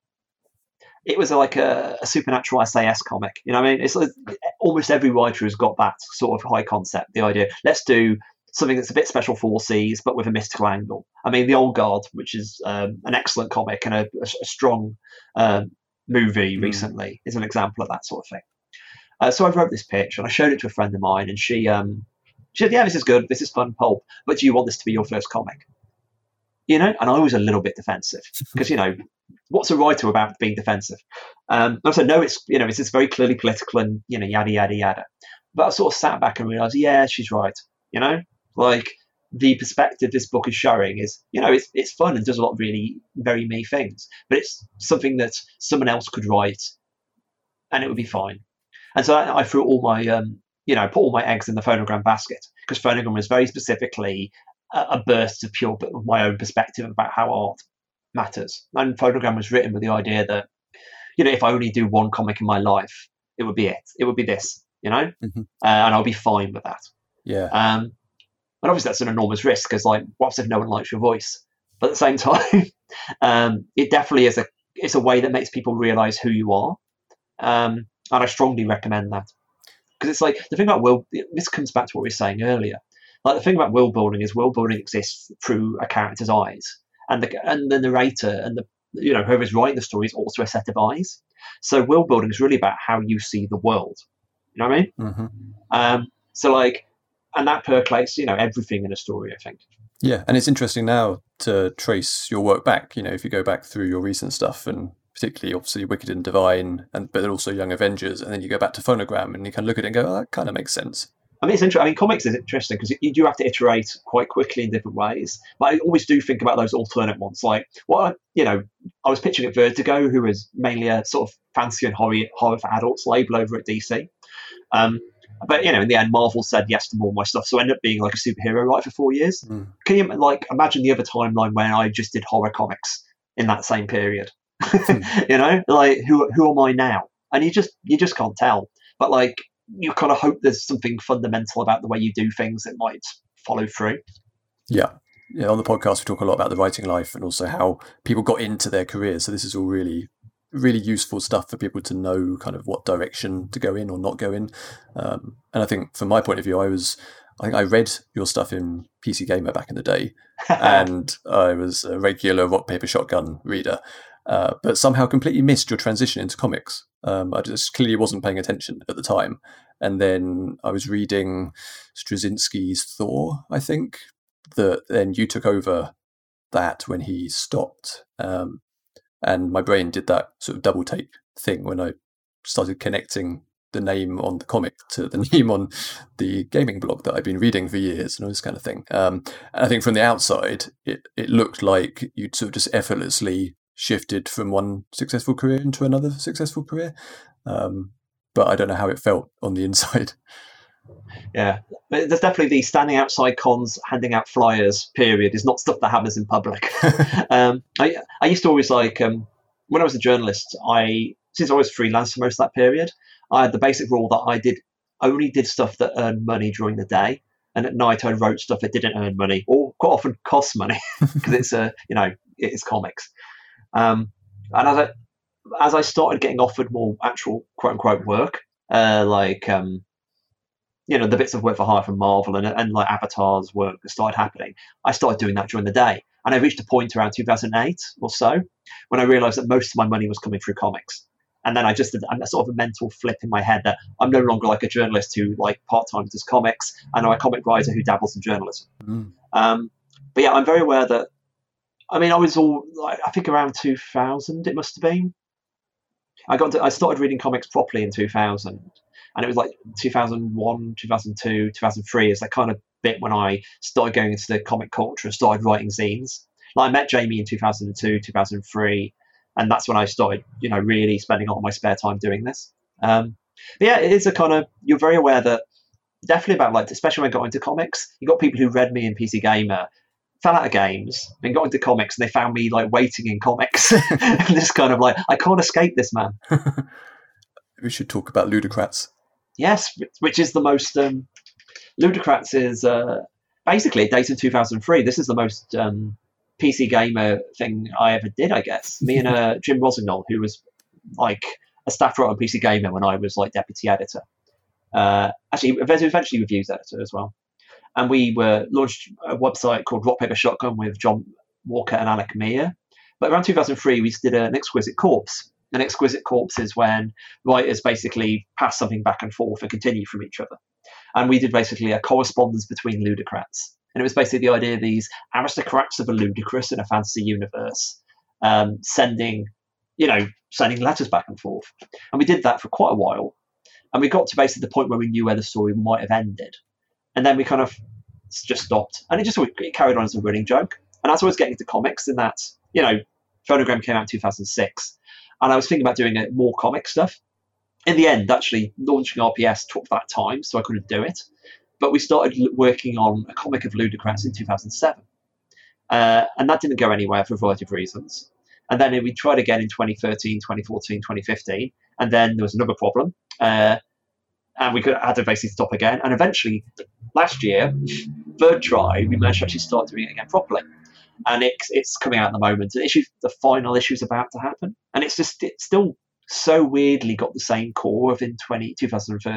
S4: it was like a, a supernatural S A S comic. You know what I mean? It's like, almost every writer has got that sort of high concept, the idea, let's do something that's a bit special forces, but with a mystical angle. I mean, The Old Guard, which is um, an excellent comic and a, a, a strong um, movie mm. recently, is an example of that sort of thing. Uh, so I wrote this pitch and I showed it to a friend of mine, and she um, she said, "Yeah, this is good. This is fun pulp. But do you want this to be your first comic?" You know, and I was a little bit defensive because, you know, what's a writer about being defensive? Um, I said, no, it's, you know, it's just very clearly political and, you know, yada yada yada. But I sort of sat back and realised, yeah, she's right. You know. Like the perspective this book is showing is, you know, it's it's fun and does a lot of really very me things, but it's something that someone else could write, and it would be fine. And so I, I threw all my, um, you know, put all my eggs in the Phonogram basket, because Phonogram was very specifically a, a burst of pure of my own perspective about how art matters. And Phonogram was written with the idea that, you know, if I only do one comic in my life, it would be it. It would be this, you know, mm-hmm. uh, and I'll be fine with that.
S3: Yeah.
S4: Um. And obviously that's an enormous risk, because like, what if no one likes your voice? But at the same time, um, it definitely is a it's a way that makes people realise who you are, um, and I strongly recommend that. Because it's like, the thing about world, this comes back to what we were saying earlier. Like, the thing about world building is world building exists through a character's eyes. And the, and the narrator and the, you know, whoever's writing the story is also a set of eyes. So world building is really about how you see the world. You know what I mean?
S3: Mm-hmm.
S4: Um, so like, and that percolates, you know, everything in a story, I think.
S3: Yeah, and it's interesting now to trace your work back. You know, if you go back through your recent stuff, and particularly obviously Wicked and Divine, and but also Young Avengers, and then you go back to Phonogram, and you can look at it and go, oh, that kind of makes sense.
S4: I mean, it's interesting. I mean, comics is interesting because you do have to iterate quite quickly in different ways. But I always do think about those alternate ones. Like, what, you know, I was pitching at Vertigo, who is mainly a sort of fantasy and horror, horror for adults label over at D C. Um, but, you know, in the end, Marvel said yes to more of my stuff. So I ended up being like a superhero writer for four years. Mm. Can you, like, imagine the other timeline when I just did horror comics in that same period? Mm. You know, like, who who am I now? And you just you just can't tell. But, like, you kind of hope there's something fundamental about the way you do things that might follow through.
S3: Yeah. Yeah. On the podcast, we talk a lot about the writing life and also how people got into their careers. So this is all really, really useful stuff for people to know kind of what direction to go in or not go in. Um, and I think from my point of view, I was, I think I read your stuff in P C Gamer back in the day, and I was a regular Rock, Paper, Shotgun reader. Uh, but somehow completely missed your transition into comics. Um, I just clearly wasn't paying attention at the time. And then I was reading Straczynski's Thor, I think, that then you took over that when he stopped. Um, and my brain did that sort of double take thing when I started connecting the name on the comic to the name on the gaming blog that I've been reading for years and all this kind of thing. Um, and I think from the outside, it, it looked like you'd sort of just effortlessly shifted from one successful career into another successful career. Um, but I don't know how it felt on the inside.
S4: Yeah, there's definitely the standing outside cons, handing out flyers period is not stuff that happens in public. um, I, I used to always like, um, when I was a journalist, I, since I was freelance for most of that period, I had the basic rule that I did only did stuff that earned money during the day. And at night I wrote stuff that didn't earn money or quite often cost money because it's a, uh, you know, it's comics. Um, and as I, as I started getting offered more actual quote unquote work, uh, like, um, you know, the bits of work for hire from Marvel and, and like Avatar's work that started happening, I started doing that during the day. And I reached a point around two thousand eight or so when I realized that most of my money was coming through comics. And then I just did a sort of a mental flip in my head that I'm no longer like a journalist who like part-time does comics. I'm a comic writer who dabbles in journalism. Mm. Um, but yeah, I'm very aware that, I mean, I was all, like, I think around two thousand, it must have been. I got to, I started reading comics properly in two thousand. And it was like two thousand one, two thousand two, two thousand three is that kind of bit when I started going into the comic culture and started writing zines. Like I met Jamie in two thousand two, two thousand three, and that's when I started, you know, really spending a lot of my spare time doing this. Um, but yeah, it is a kind of, you're very aware that definitely about like, especially when I got into comics, you got people who read me in P C Gamer, fell out of games and got into comics, and they found me like waiting in comics. And just kind of like, I can't escape this, man.
S3: We should talk about Ludocrats.
S4: Yes, which is the most, um, Ludocrats is uh, basically a date of two thousand three. This is the most um, P C Gamer thing I ever did, I guess. Me and uh, Jim Rosignol, who was like a staff writer on P C Gamer when I was like deputy editor. Uh, actually, eventually reviews editor as well. And we were launched a website called Rock, Paper, Shotgun with John Walker and Alec Meir. But around two thousand three, we did an Exquisite Corpse. An Exquisite Corpse is when writers basically pass something back and forth and continue from each other. And we did basically a correspondence between Ludocrats. And it was basically the idea of these aristocrats of a ludicrous in a fantasy universe um, sending, you know, sending letters back and forth. And we did that for quite a while. And we got to basically the point where we knew where the story might have ended. And then we kind of just stopped. And it just it carried on as a running joke. And as I was getting into comics in that, you know, Phonogram came out in two thousand six. And I was thinking about doing more comic stuff. In the end, actually, launching R P S took that time, so I couldn't do it. But we started working on a comic of Ludocrats in two thousand seven. Uh, and that didn't go anywhere for a variety of reasons. And then we tried again in twenty thirteen, twenty fourteen, twenty fifteen. And then there was another problem. Uh, and we could, had to basically stop again. And eventually, last year, third try, we managed to actually start doing it again properly. And it's it's coming out at the moment. The issue, the final issue is about to happen, and it's just it's still so weirdly got the same core of in twenty, twenty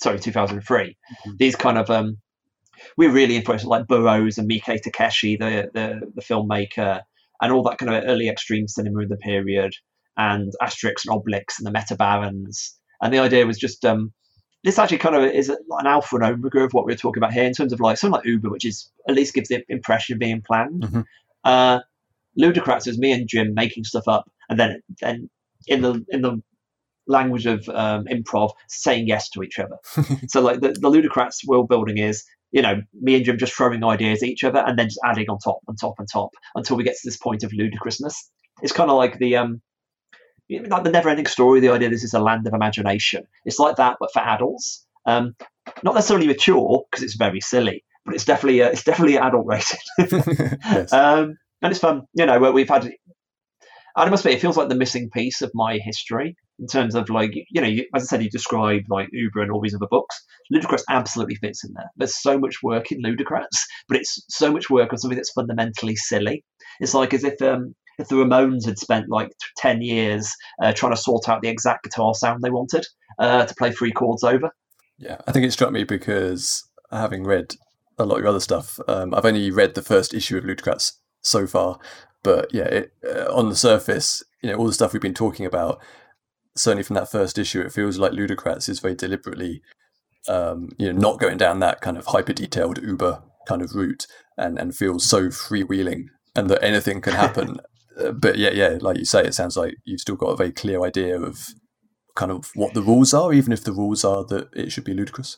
S4: sorry, two thousand three. Mm-hmm. These kind of um, we're really influenced like Burroughs and Miike Takeshi, the, the the filmmaker, and all that kind of early extreme cinema in the period, and Asterix and Obelix and the Meta Barons. And the idea was just um, this actually kind of is an alpha and omega of what we we're talking about here in terms of like something like Uber, which is at least gives the impression of being planned. Mm-hmm. Uh, Ludocrats is me and Jim making stuff up, and then then in the in the language of um, improv, saying yes to each other. So like the, the Ludocrats world building is, you know, me and Jim just throwing ideas at each other and then just adding on top and top and top until we get to this point of ludicrousness. It's kind of like the um, like the never-ending story. The idea this is a land of imagination. It's like that, but for adults. Um, not necessarily mature because it's very silly, but it's definitely uh, it's definitely adult rated. Yes. um, and it's fun. You know, where we've had. And it must be. It feels like the missing piece of my history in terms of like, you know, you, as I said, you described like Uber and all these other books. Ludocrats absolutely fits in there. There's so much work in Ludocrats, but it's so much work on something that's fundamentally silly. It's like as if um, if the Ramones had spent like ten years uh, trying to sort out the exact guitar sound they wanted uh, to play three chords over.
S3: Yeah, I think it struck me because having read a lot of your other stuff, um, I've only read the first issue of Ludocrats so far. But yeah, it, uh, on the surface, you know, all the stuff we've been talking about, certainly from that first issue, it feels like Ludocrats is very deliberately, um, you know, not going down that kind of hyper-detailed Uber kind of route, and, and feels so freewheeling, and that anything can happen. uh, but yeah, yeah, like you say, it sounds like you've still got a very clear idea of kind of what the rules are, even if the rules are that it should be ludicrous.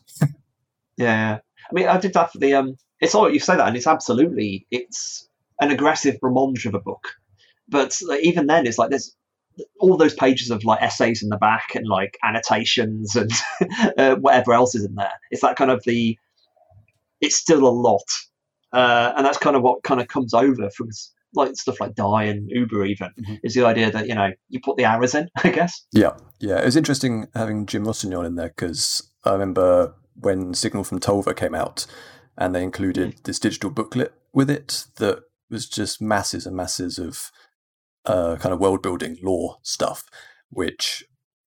S4: Yeah, I mean, I did that for the. Um, it's all you say that, and it's absolutely it's. an aggressive blancmange of a book, but like, even then it's like there's all those pages of like essays in the back and like annotations and uh, whatever else is in there. It's that kind of the it's still a lot, uh, and that's kind of what kind of comes over from like stuff like Die and Uber even mm-hmm. is the idea that, you know, you put the hours in, I guess.
S3: Yeah, yeah. It was interesting having Jim Rossignol in there because I remember when Signal from Tolva came out and they included mm-hmm. this digital booklet with it that was just masses and masses of uh, kind of world building lore stuff, which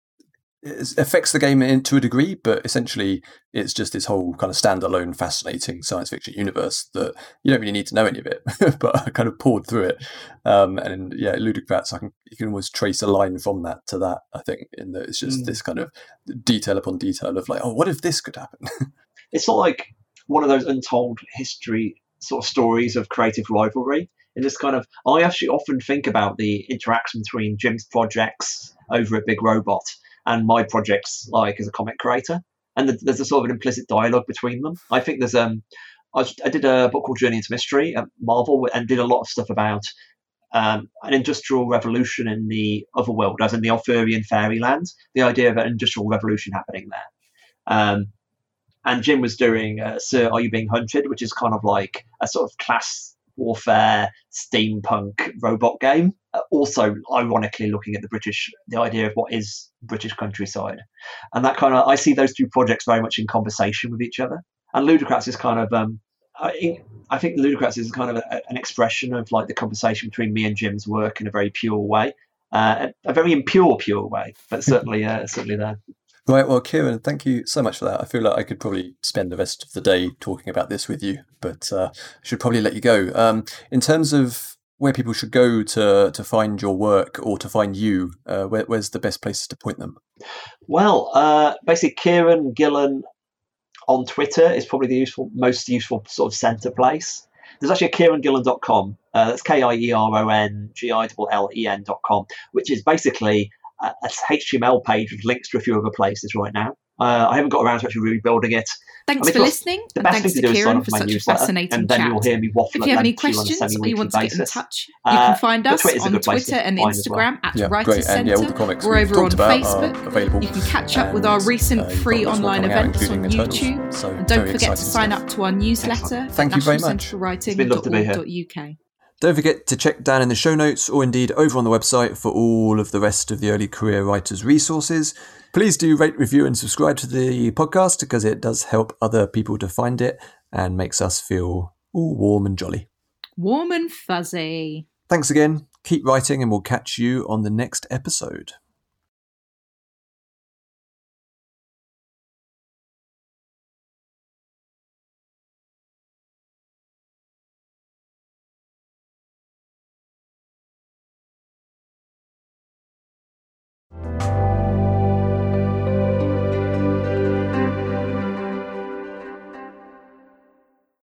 S3: is, affects the game in, to a degree, but essentially it's just this whole kind of standalone, fascinating science fiction universe that you don't really need to know any of it, but I kind of poured through it. Um, and yeah, Ludocrats, I can you can almost trace a line from that to that. I think in that it's just mm. this kind of detail upon detail of like, oh, what if this could happen?
S4: It's not like one of those untold history sort of stories of creative rivalry. In this kind of, I actually often think about the interaction between Jim's projects over at Big Robot and my projects, like as a comic creator, and the, there's a sort of an implicit dialogue between them. I think there's um, I, was, I did a book called Journey into Mystery at Marvel and did a lot of stuff about um, an industrial revolution in the other world, as in the Arthurian fairyland. The idea of an industrial revolution happening there. Um, And Jim was doing uh, Sir, Are You Being Hunted, which is kind of like a sort of class warfare steampunk robot game. Uh, also, ironically, looking at the British, the idea of what is British countryside. And that kind of, I see those two projects very much in conversation with each other. And Ludocrats is kind of, um, I, I think Ludocrats is kind of a, an expression of like the conversation between me and Jim's work in a very pure way. Uh, a, a very impure, pure way, but certainly, uh, certainly there.
S3: Right, well, Kieran, thank you so much for that. I feel like I could probably spend the rest of the day talking about this with you, but uh, I should probably let you go. Um, in terms of where people should go to to find your work or to find you, uh, where, where's the best places to point them?
S4: Well, uh, basically, Kieran Gillen on Twitter is probably the useful, most useful sort of centre place. There's actually a kieran gillen dot com. Uh, that's K I E R O N G I L L E N dot com, which is basically a H T M L page with links to a few other places right now. Uh, I haven't got around to actually rebuilding it.
S1: Thanks I mean, for listening, and thanks to Kieran for such a fascinating
S4: and then
S1: chat.
S4: You'll hear me waffle
S1: if you have any
S4: you
S1: questions or you want to get in touch, you
S4: uh,
S1: can find us on Twitter and Instagram well. at
S3: yeah,
S1: Writers Centre.
S3: Yeah,
S1: We're over on Facebook. You can catch up with our recent uh, free online events on YouTube. So and don't forget to sign stuff. up to our newsletter
S3: Thank
S1: at
S3: you very
S1: much. national centre for writing dot org dot U K.
S2: Don't forget to check down in the show notes or indeed over on the website for all of the rest of the Early Career Writers resources. Please do rate, review and subscribe to the podcast because it does help other people to find it and makes us feel all warm and jolly.
S1: Warm and fuzzy.
S2: Thanks again. Keep writing and we'll catch you on the next episode.